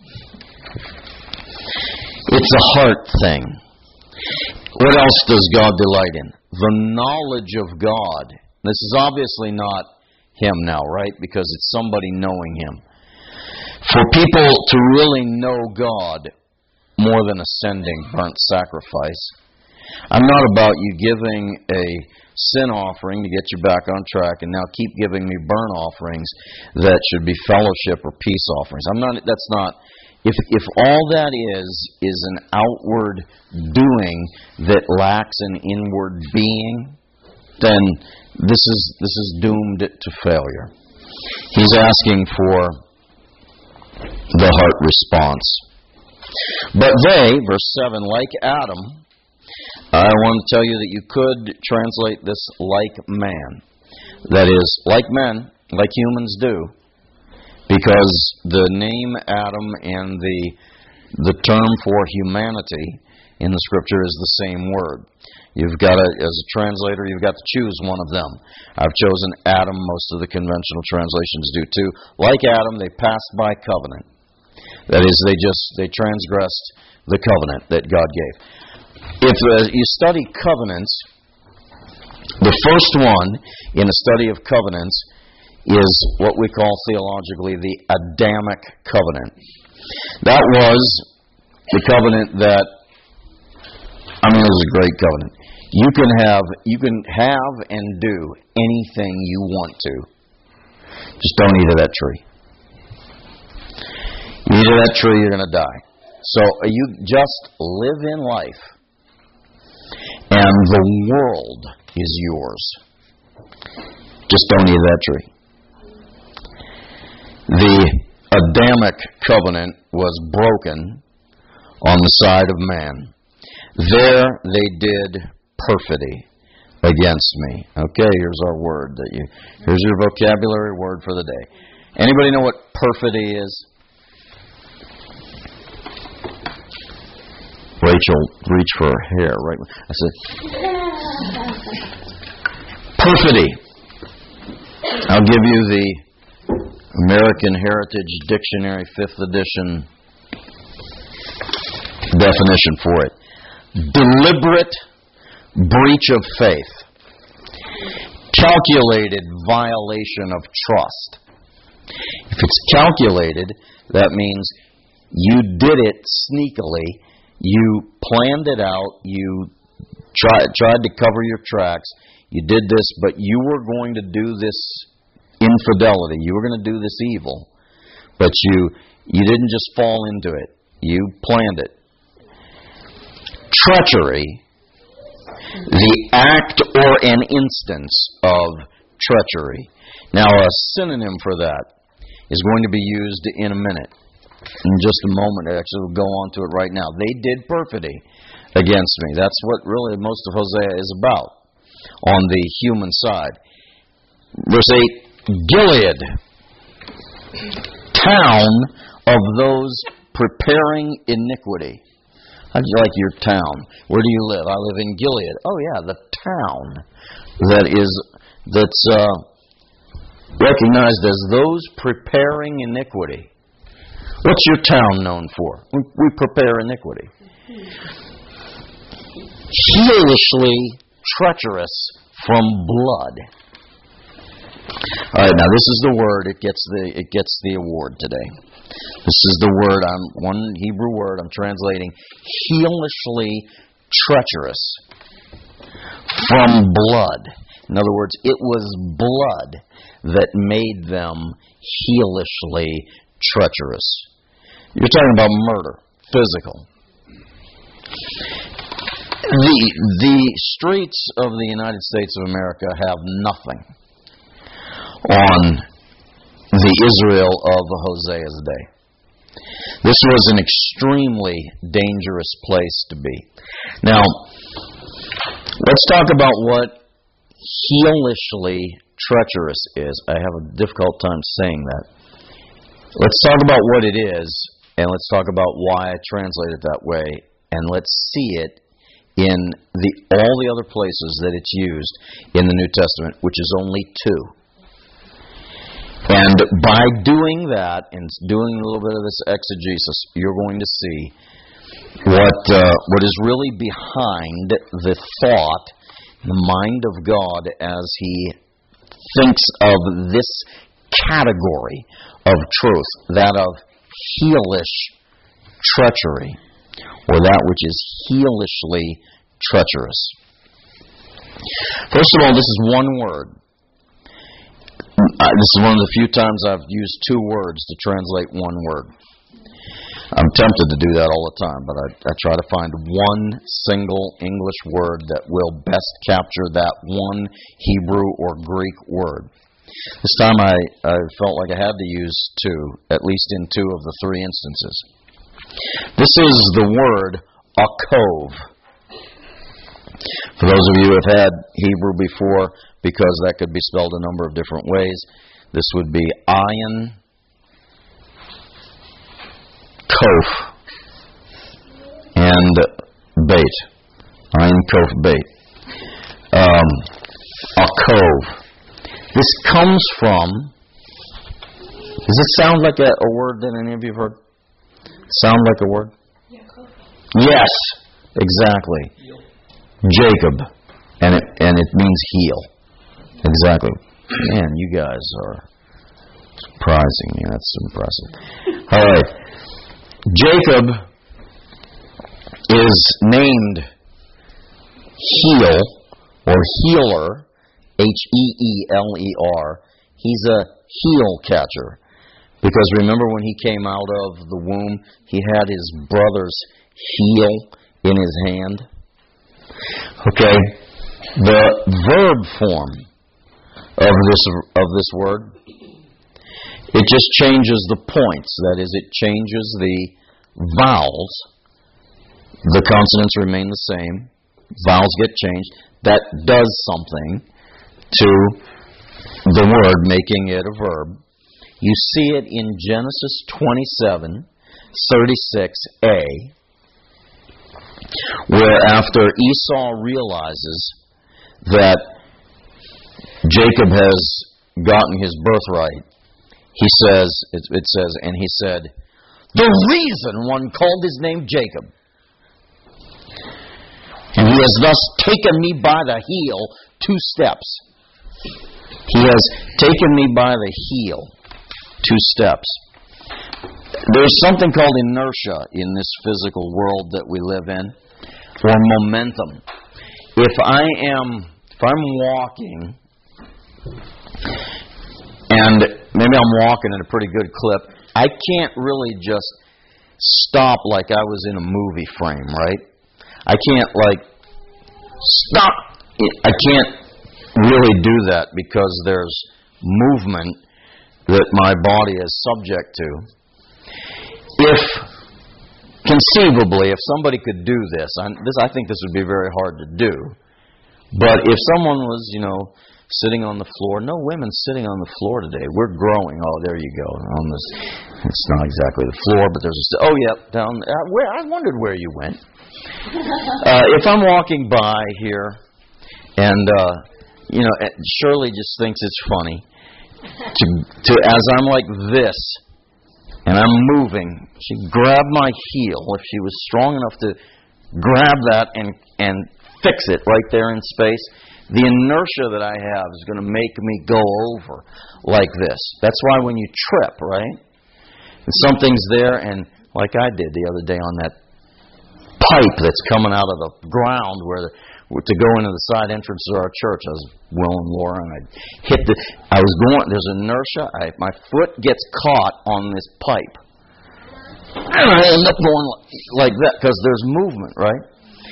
It's a heart thing. What else does God delight in? The knowledge of God. This is obviously not Him now, right? Because it's somebody knowing Him. For people to really know God more than a sending burnt sacrifice, I'm not about you giving a sin offering to get you back on track and now keep giving me burnt offerings that should be fellowship or peace offerings. That's not. If all that is an outward doing that lacks an inward being, then this is doomed to failure. He's asking for the heart response. But they, verse 7, like Adam, I want to tell you that you could translate this like man. That is, like men, like humans do. Because the name Adam and the term for humanity in the Scripture is the same word. You've got to, as a translator, you've got to choose one of them. I've chosen Adam. Most of the conventional translations do too. Like Adam, they passed by covenant. That is, they transgressed the covenant that God gave. If you study covenants, the first one in a study of covenants is what we call theologically the Adamic covenant. That was the covenant that, it was a great covenant. You can have and do anything you want to. Just don't eat of that tree. You eat of that tree, you're going to die. So you just live in life, and the world is yours. Just don't eat of that tree. The Adamic covenant was broken on the side of man. There they did perfidy against me. Okay, here's our word. Here's your vocabulary word for the day. Anybody know what perfidy is? Rachel reached for her hair, right? I said, perfidy. I'll give you the American Heritage Dictionary, 5th edition definition for it. Deliberate breach of faith. Calculated violation of trust. If it's calculated, that means you did it sneakily. You planned it out. You tried to cover your tracks. You did this, but you were going to do this infidelity. You were going to do this evil, but you didn't just fall into it. You planned it. Treachery, the act or an instance of treachery. Now, a synonym for that is going to be used in a minute. In just a moment, actually, we'll go on to it right now. They did perfidy against me. That's what really most of Hosea is about on the human side. Verse 8, Gilead, town of those preparing iniquity. How'd you like your town? Where do you live? I live in Gilead. Oh yeah, the town that's recognized as those preparing iniquity. What's your town known for? We prepare iniquity. Heelishly treacherous from blood. All right, now this is the word. It gets the award today. This is the word. One Hebrew word. I'm translating. Heelishly treacherous from blood. In other words, it was blood that made them heelishly treacherous. You're talking about murder, physical. The streets of the United States of America have nothing on the Israel of Hosea's day. This was an extremely dangerous place to be. Now, let's talk about what heelishly treacherous is. I have a difficult time saying that. Let's talk about what it is, and let's talk about why I translate it that way, and let's see it in all the other places that it's used in the New Testament, which is only 2. And by doing that, and doing a little bit of this exegesis, you're going to see what is really behind the thought, the mind of God as He thinks of this category of truth, that of heelish treachery, or that which is heelishly treacherous. First of all, this is one word. This is one of the few times I've used 2 words to translate one word. I'm tempted to do that all the time, but I try to find one single English word that will best capture that one Hebrew or Greek word. This time I felt like I had to use 2, at least in 2 of the 3 instances. This is the word akov. For those of you who have had Hebrew before, because that could be spelled a number of different ways, this would be ayin, kof, and bait. Ayin, kof, bait. Akov. This comes from, does it sound like a word that any of you have heard? Sound like a word? Yes, exactly. Jacob, and it means heel. Exactly. Man, you guys are surprising me. That's impressive. All right. Jacob is named heel or healer, Heeler. He's a heel catcher. Because remember when he came out of the womb, he had his brother's heel in his hand? Okay. The verb form of this word, it just changes the points. That is, it changes the vowels. The consonants remain the same. Vowels get changed. That does something to the word, making it a verb. You see it in Genesis 27:36a, where after Esau realizes that Jacob has gotten his birthright, he says, it says, and he said, the reason one called his name Jacob, and he has thus taken me by the heel 2 steps. He has taken me by the heel 2 steps. There's something called inertia in this physical world that we live in, or momentum. If I'm walking, and maybe I'm walking at a pretty good clip, I can't really just stop like I was in a movie frame, right? I can't stop. I can't really do that because there's movement that my body is subject to. If conceivably, if somebody could do this, I think this would be very hard to do. But if someone was, sitting on the floor, no women sitting on the floor today. We're growing. Oh, there you go. On this, it's not exactly the floor, but there's down. Where I wondered where you went. If I'm walking by here, and Shirley just thinks it's funny to as I'm like this, and I'm moving, she'd grab my heel if she was strong enough to grab that and fix it right there in space. The inertia that I have is going to make me go over like this. That's why when you trip, right? And something's there, and like I did the other day on that pipe that's coming out of the ground to go into the side entrance of our church. I was Will and Laura, and there's inertia. My foot gets caught on this pipe. And I end up going like that because there's movement, right?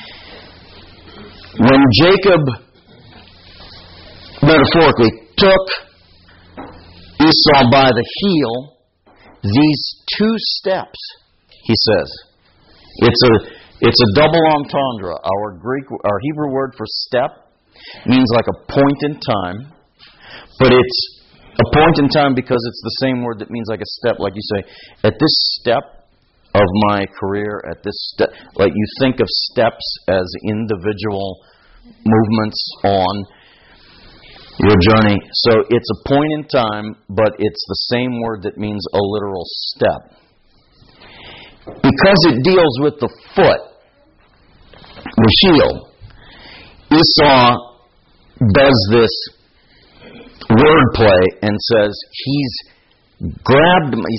When Jacob metaphorically took Esau by the heel, these 2 steps he says. It's a double entendre. Our Hebrew word for step means like a point in time, but it's a point in time because it's the same word that means like a step. Like you say, at this step of my career, at this step, like you think of steps as individual movements on your journey. So it's a point in time, but it's the same word that means a literal step. Because it deals with the foot, the heel, Esau does this wordplay and says, he's grabbed me,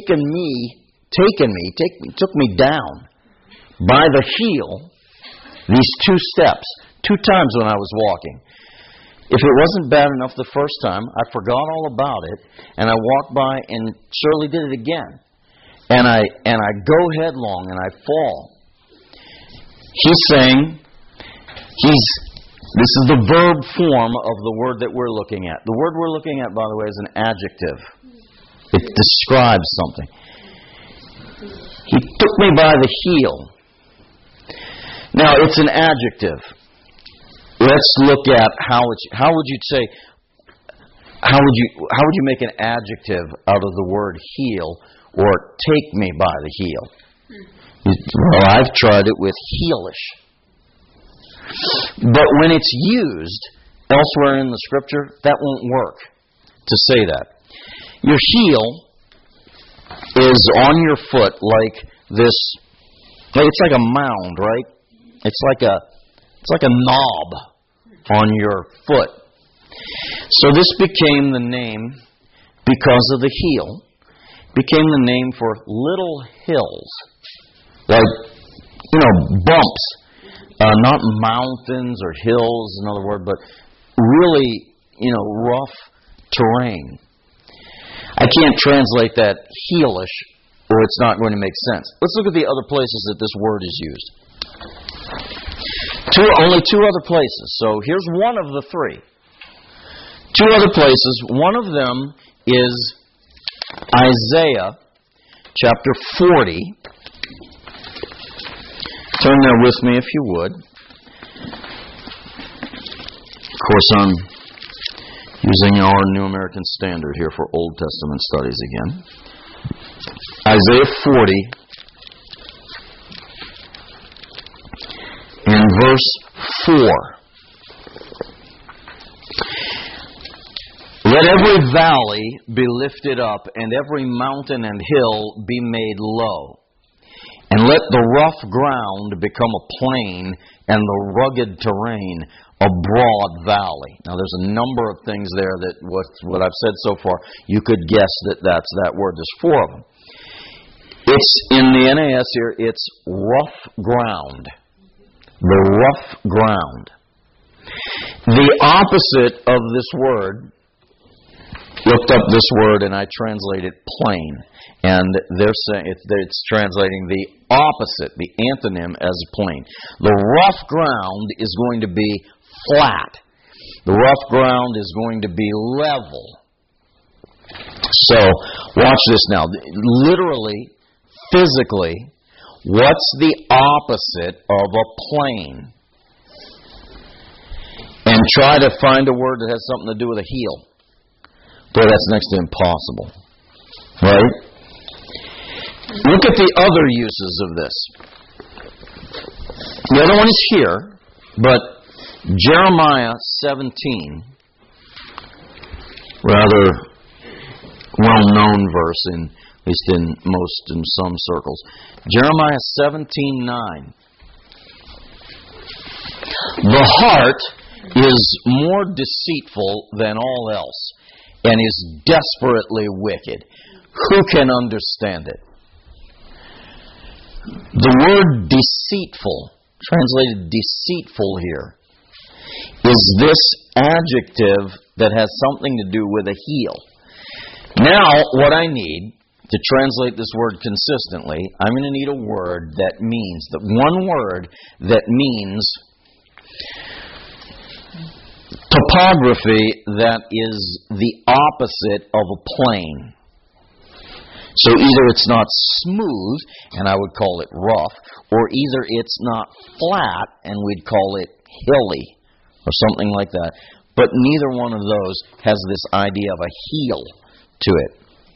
took me down by the heel, these two steps, 2 times when I was walking. If it wasn't bad enough the first time, I forgot all about it, and I walked by and Shirley did it again. And I go headlong and I fall. He's saying, this is the verb form of the word that we're looking at. The word we're looking at, by the way, is an adjective. It describes something. He took me by the heel. Now, it's an adjective. Let's look at how would you make an adjective out of the word heel or take me by the heel? Well, I've tried it with heelish. But when it's used elsewhere in the Scripture, that won't work to say that. Your heel is on your foot like this. It's like a mound, right? It's like a knob on your foot. So this became the name, because of the heel, became the name for little hills. Like, bumps. Not mountains or hills, in other words, but really, rough terrain. I can't translate that heelish, or it's not going to make sense. Let's look at the other places that this word is used. Only 2 other places. So here's one of the 3. 2 other places. One of them is Isaiah chapter 40. Turn there with me if you would. Of course, I'm using our New American Standard here for Old Testament studies again. Isaiah 40 in verse 4. Let every valley be lifted up, and every mountain and hill be made low. And let the rough ground become a plain, and the rugged terrain a broad valley. Now, there's a number of things there that what I've said so far, you could guess that that's that word. There's 4 of them. It's in the NAS here, it's rough ground. The rough ground. The opposite of this word, looked up this word and I translated plain. And they're saying it's translating the opposite, the antonym, as plain. The rough ground is going to be flat. The rough ground is going to be level. So, watch this now. Literally, physically, what's the opposite of a plain? And try to find a word that has something to do with a heel. Boy, that's next to impossible. Right? Look at the other uses of this. The other one is here, but Jeremiah 17, rather well-known verse, at least in some circles. Jeremiah 17:9. The heart is more deceitful than all else, and is desperately wicked. Who can understand it? The word deceitful, translated deceitful here, is this adjective that has something to do with a heel. Now, what I need to translate this word consistently, I'm going to need a word that means, one word that means topography that is the opposite of a plane. So either it's not smooth, and I would call it rough, or either it's not flat, and we'd call it hilly, or something like that. But neither one of those has this idea of a heel to it.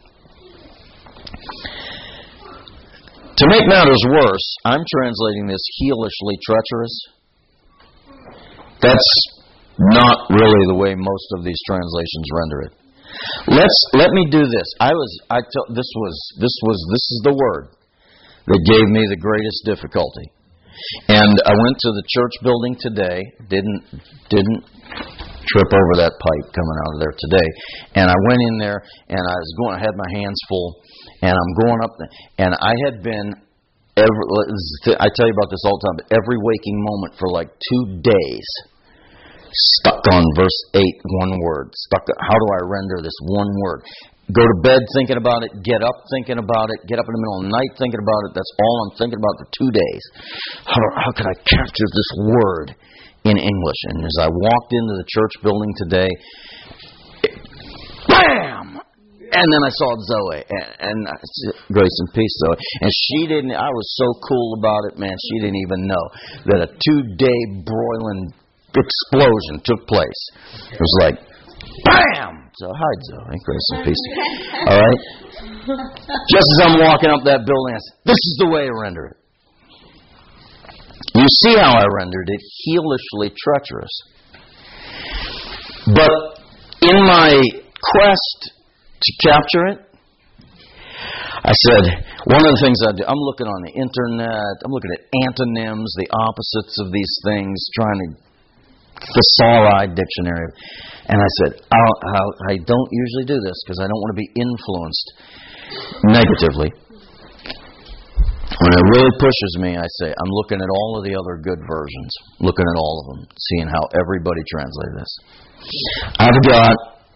To make matters worse, I'm translating this heelishly treacherous. That's not really the way most of these translations render it. Let me do this. This is the word that gave me the greatest difficulty. And I went to the church building today. Didn't trip over that pipe coming out of there today. And I went in there, and I had my hands full, and I'm going up there, and I had been I tell you about this all the time, but every waking moment for like 2 days, stuck on verse 8, one word. How do I render this one word? Go to bed thinking about it, get up thinking about it, get up in the middle of the night thinking about it. That's all I'm thinking about for 2 days. How can I capture this word in English? And as I walked into the church building today, bam! And then I saw Zoe, and grace and peace, Zoe. And I was so cool about it, man, she didn't even know that a 2-day broiling explosion took place. It was like, bam! So, hi, Zoe, grace and peace. All right? Just as I'm walking up that building, I said, this is the way I render it. You see how I rendered it, heelishly treacherous. But in my quest to capture it, I said, one of the things I do, I'm looking on the internet, I'm looking at antonyms, the opposites of these things, trying to thesauri dictionary. And I said, I don't usually do this because I don't want to be influenced negatively. When it really pushes me, I say, I'm looking at all of the other good versions, looking at all of them, seeing how everybody translated this. I've got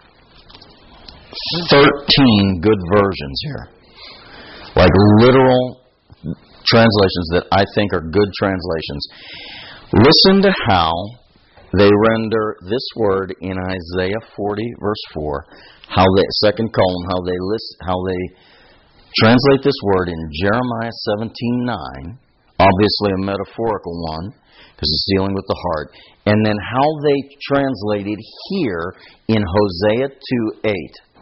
13 good versions here, like literal translations that I think are good translations. Listen to how they render this word in Isaiah 40, verse 4, how they, second column, how they translate this word in Jeremiah 17:9, obviously a metaphorical one, because it's dealing with the heart, and then how they translate it here in Hosea 2:8.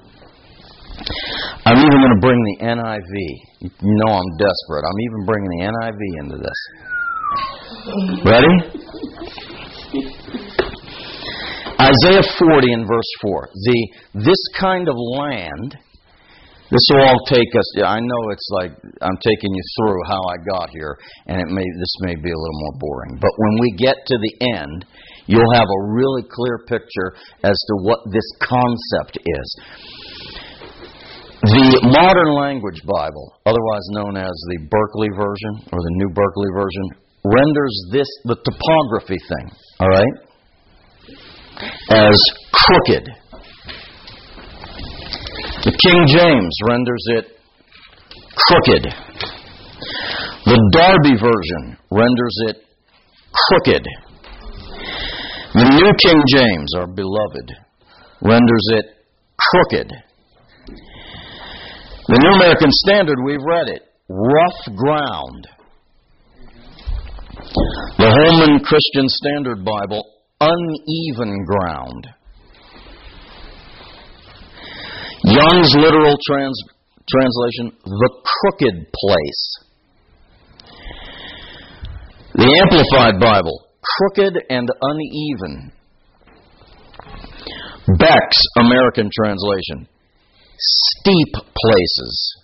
I'm even going to bring the NIV. You know I'm desperate. I'm even bringing the NIV into this. Ready? Isaiah 40 and verse 4. This kind of land, this will all take us, I know it's like I'm taking you through how I got here, and this may be a little more boring. But when we get to the end, you'll have a really clear picture as to what this concept is. The Modern Language Bible, otherwise known as the Berkeley version or the New Berkeley version, renders this, the topography thing, all right, as crooked. The King James renders it crooked. The Darby version renders it crooked. The New King James, our beloved, renders it crooked. The New American Standard, we've read it, rough ground. The Holman Christian Standard Bible, uneven ground. Young's literal translation, the crooked place. The Amplified Bible, crooked and uneven. Beck's American translation, steep places.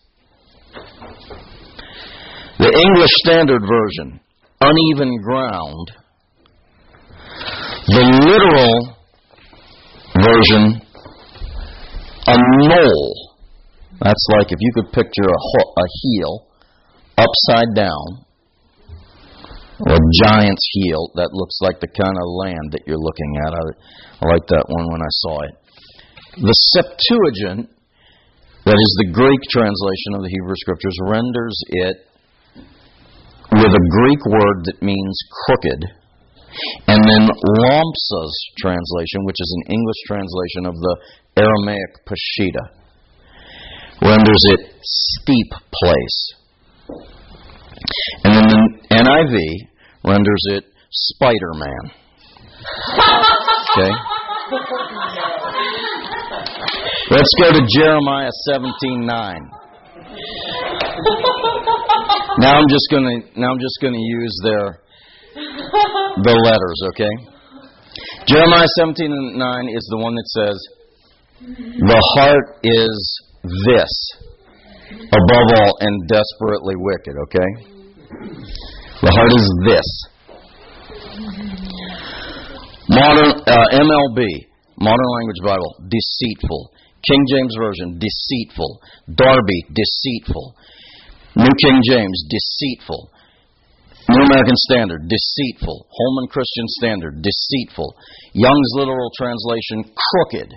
The English Standard Version, uneven ground. The literal version, a knoll. That's like if you could picture a heel upside down, or a giant's heel that looks like the kind of land that you're looking at. I like that one when I saw it. The Septuagint, that is the Greek translation of the Hebrew Scriptures, renders it with a Greek word that means crooked. And then Lomsa's translation, which is an English translation of the Aramaic Peshitta, renders it steep place. And then the NIV renders it Spider-Man. Okay? Let's go to Jeremiah 17:9. Now I'm just going to use the letters, okay? Jeremiah 17:9 is the one that says, "The heart is this, above all, and desperately wicked," okay? The heart is this. Modern MLB, Modern Language Bible, deceitful. King James Version, deceitful. Darby, deceitful. New King James, deceitful. New American Standard, deceitful. Holman Christian Standard, deceitful. Young's Literal Translation, crooked.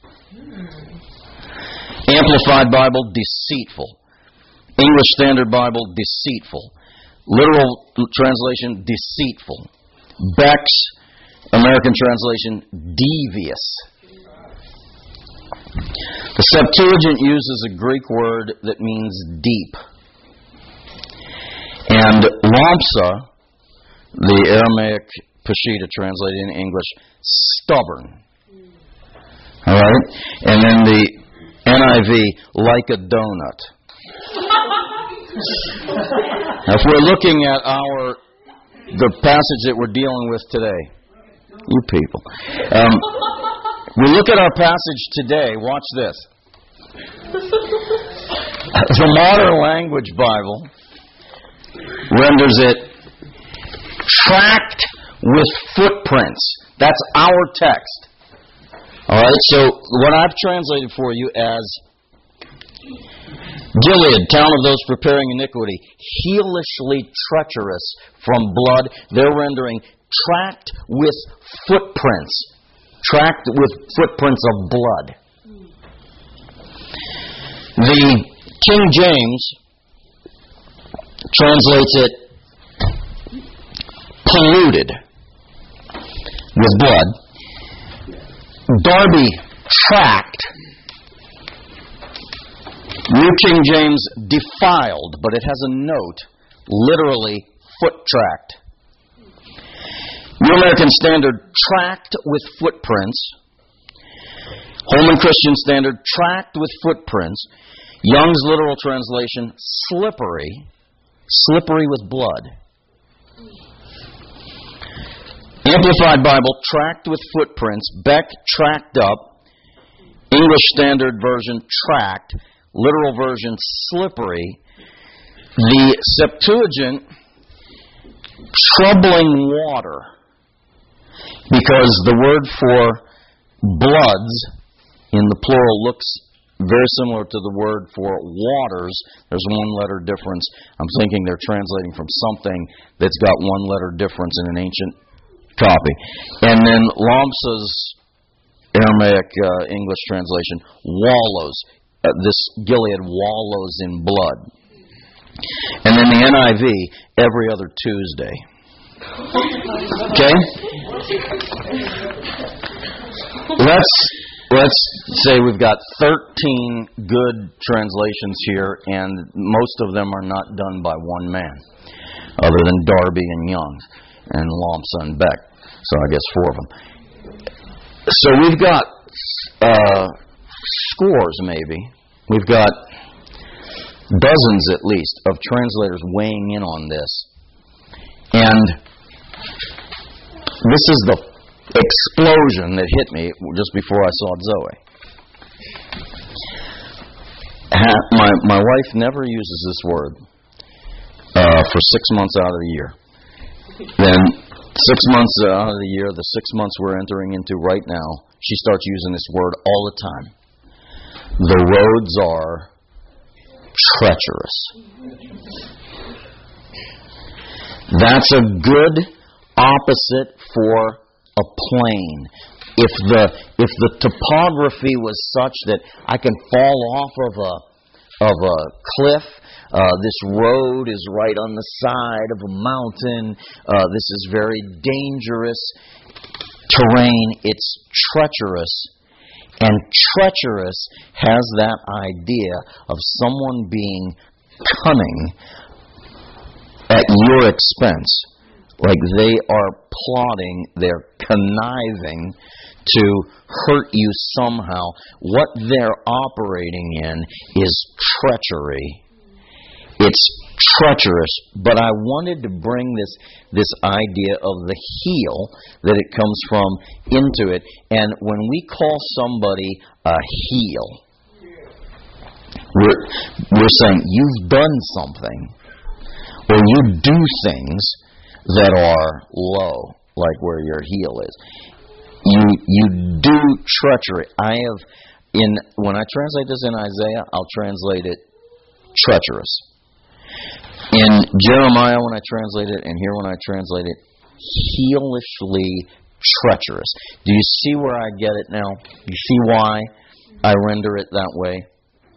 Amplified Bible, deceitful. English Standard Bible, deceitful. Literal Translation, deceitful. Beck's American Translation, devious. The Septuagint uses a Greek word that means deep. And Lomsa, the Aramaic Peshitta translated in English, stubborn. All right? And then the NIV, like a donut. Now, if we're looking at the passage that we're dealing with today, you people, we look at our passage today, watch this. The Modern Language Bible renders it tracked with footprints. That's our text. All right, so what I've translated for you as Gilead, town of those preparing iniquity, heelishly treacherous from blood. They're rendering tracked with footprints. Tracked with footprints of blood. The King James translates it polluted with blood. Darby, tracked. New King James, defiled, but it has a note, literally foot tracked. New American Standard, tracked with footprints. Holman Christian Standard, tracked with footprints. Young's Literal Translation, slippery with blood. Amplified Bible, tracked with footprints. Beck, tracked up. English Standard Version, tracked. Literal version, slippery. The Septuagint, troubling water. Because the word for bloods in the plural looks very similar to the word for waters. There's one letter difference. I'm thinking they're translating from something that's got one letter difference in an ancient copy. And then Lomsa's Aramaic English translation, wallows. This Gilead wallows in blood. And then the NIV, every other Tuesday. Okay? Let's say we've got 13 good translations here, and most of them are not done by one man, other than Darby and Young, and Lomsa and Beck. So I guess 4 of them. So we've got scores, maybe. We've got dozens, at least, of translators weighing in on this. And this is the explosion that hit me just before I saw Zoe. My wife never uses this word for 6 months out of the year. Then 6 months out of the year, the 6 months we're entering into right now, she starts using this word all the time. The roads are treacherous. That's a good opposite for a plain. If the topography was such that I can fall off of a cliff, this road is right on the side of a mountain, this is very dangerous terrain, it's treacherous. And treacherous has that idea of someone being cunning at your expense. Like they are plotting, they're conniving to hurt you somehow. What they're operating in is treachery. It's treacherous. But I wanted to bring this idea of the heel that it comes from into it. And when we call somebody a heel, we're saying you've done something, or you do things that are low, like where your heel is. You do treachery. When I translate this in Isaiah, I'll translate it treacherous. In Jeremiah, when I translate it, and here when I translate it, heelishly treacherous. Do you see where I get it now? You see why I render it that way?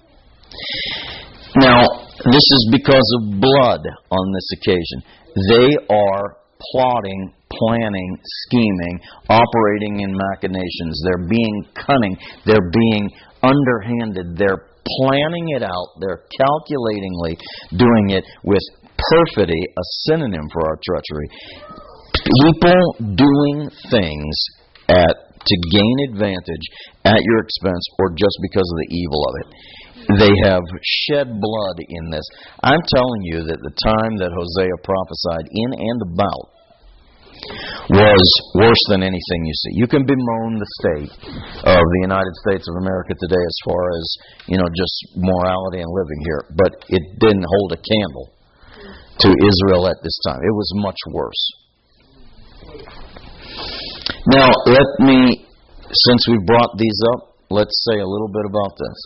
Now, this is because of blood on this occasion. They are plotting, planning, scheming, operating in machinations. They're being cunning. They're being underhanded. They're planning it out. They're calculatingly doing it with perfidy, a synonym for our treachery. People doing things to gain advantage at your expense or just because of the evil of it. They have shed blood in this. I'm telling you that the time that Hosea prophesied in and about was worse than anything you see. You can bemoan the state of the United States of America today as far as, just morality and living here, but it didn't hold a candle to Israel at this time. It was much worse. Now, since we brought these up, let's say a little bit about this.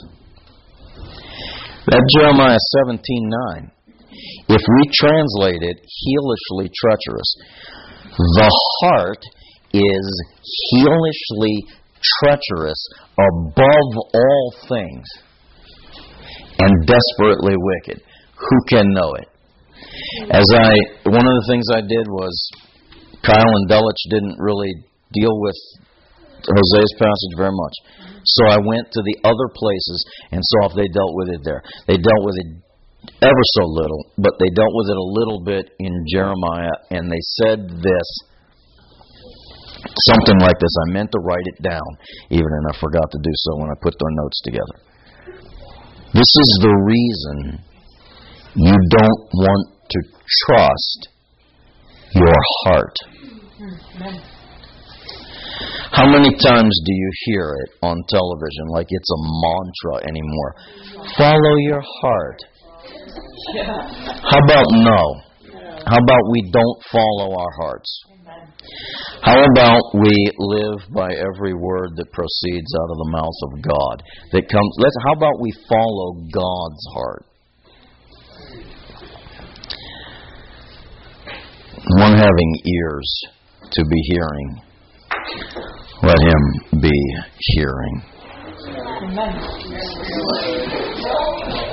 That Jeremiah 17:9, if we translate it, heelishly treacherous, the heart is heelishly treacherous above all things and desperately wicked. Who can know it? One of the things I did was, Kyle and Dulwich didn't really deal with Hosea's passage very much. So I went to the other places and saw if they dealt with it there. They dealt with it ever so little, but they dealt with it a little bit in Jeremiah, and they said this, something like this. I meant to write it down, and I forgot to do so when I put their notes together. This is the reason you don't want to trust your heart. How many times do you hear it on television like it's a mantra anymore? Follow your heart. How about no? How about we don't follow our hearts? How about we live by every word that proceeds out of the mouth of God? How about we follow God's heart? One having ears to be hearing, let him be hearing. Amen.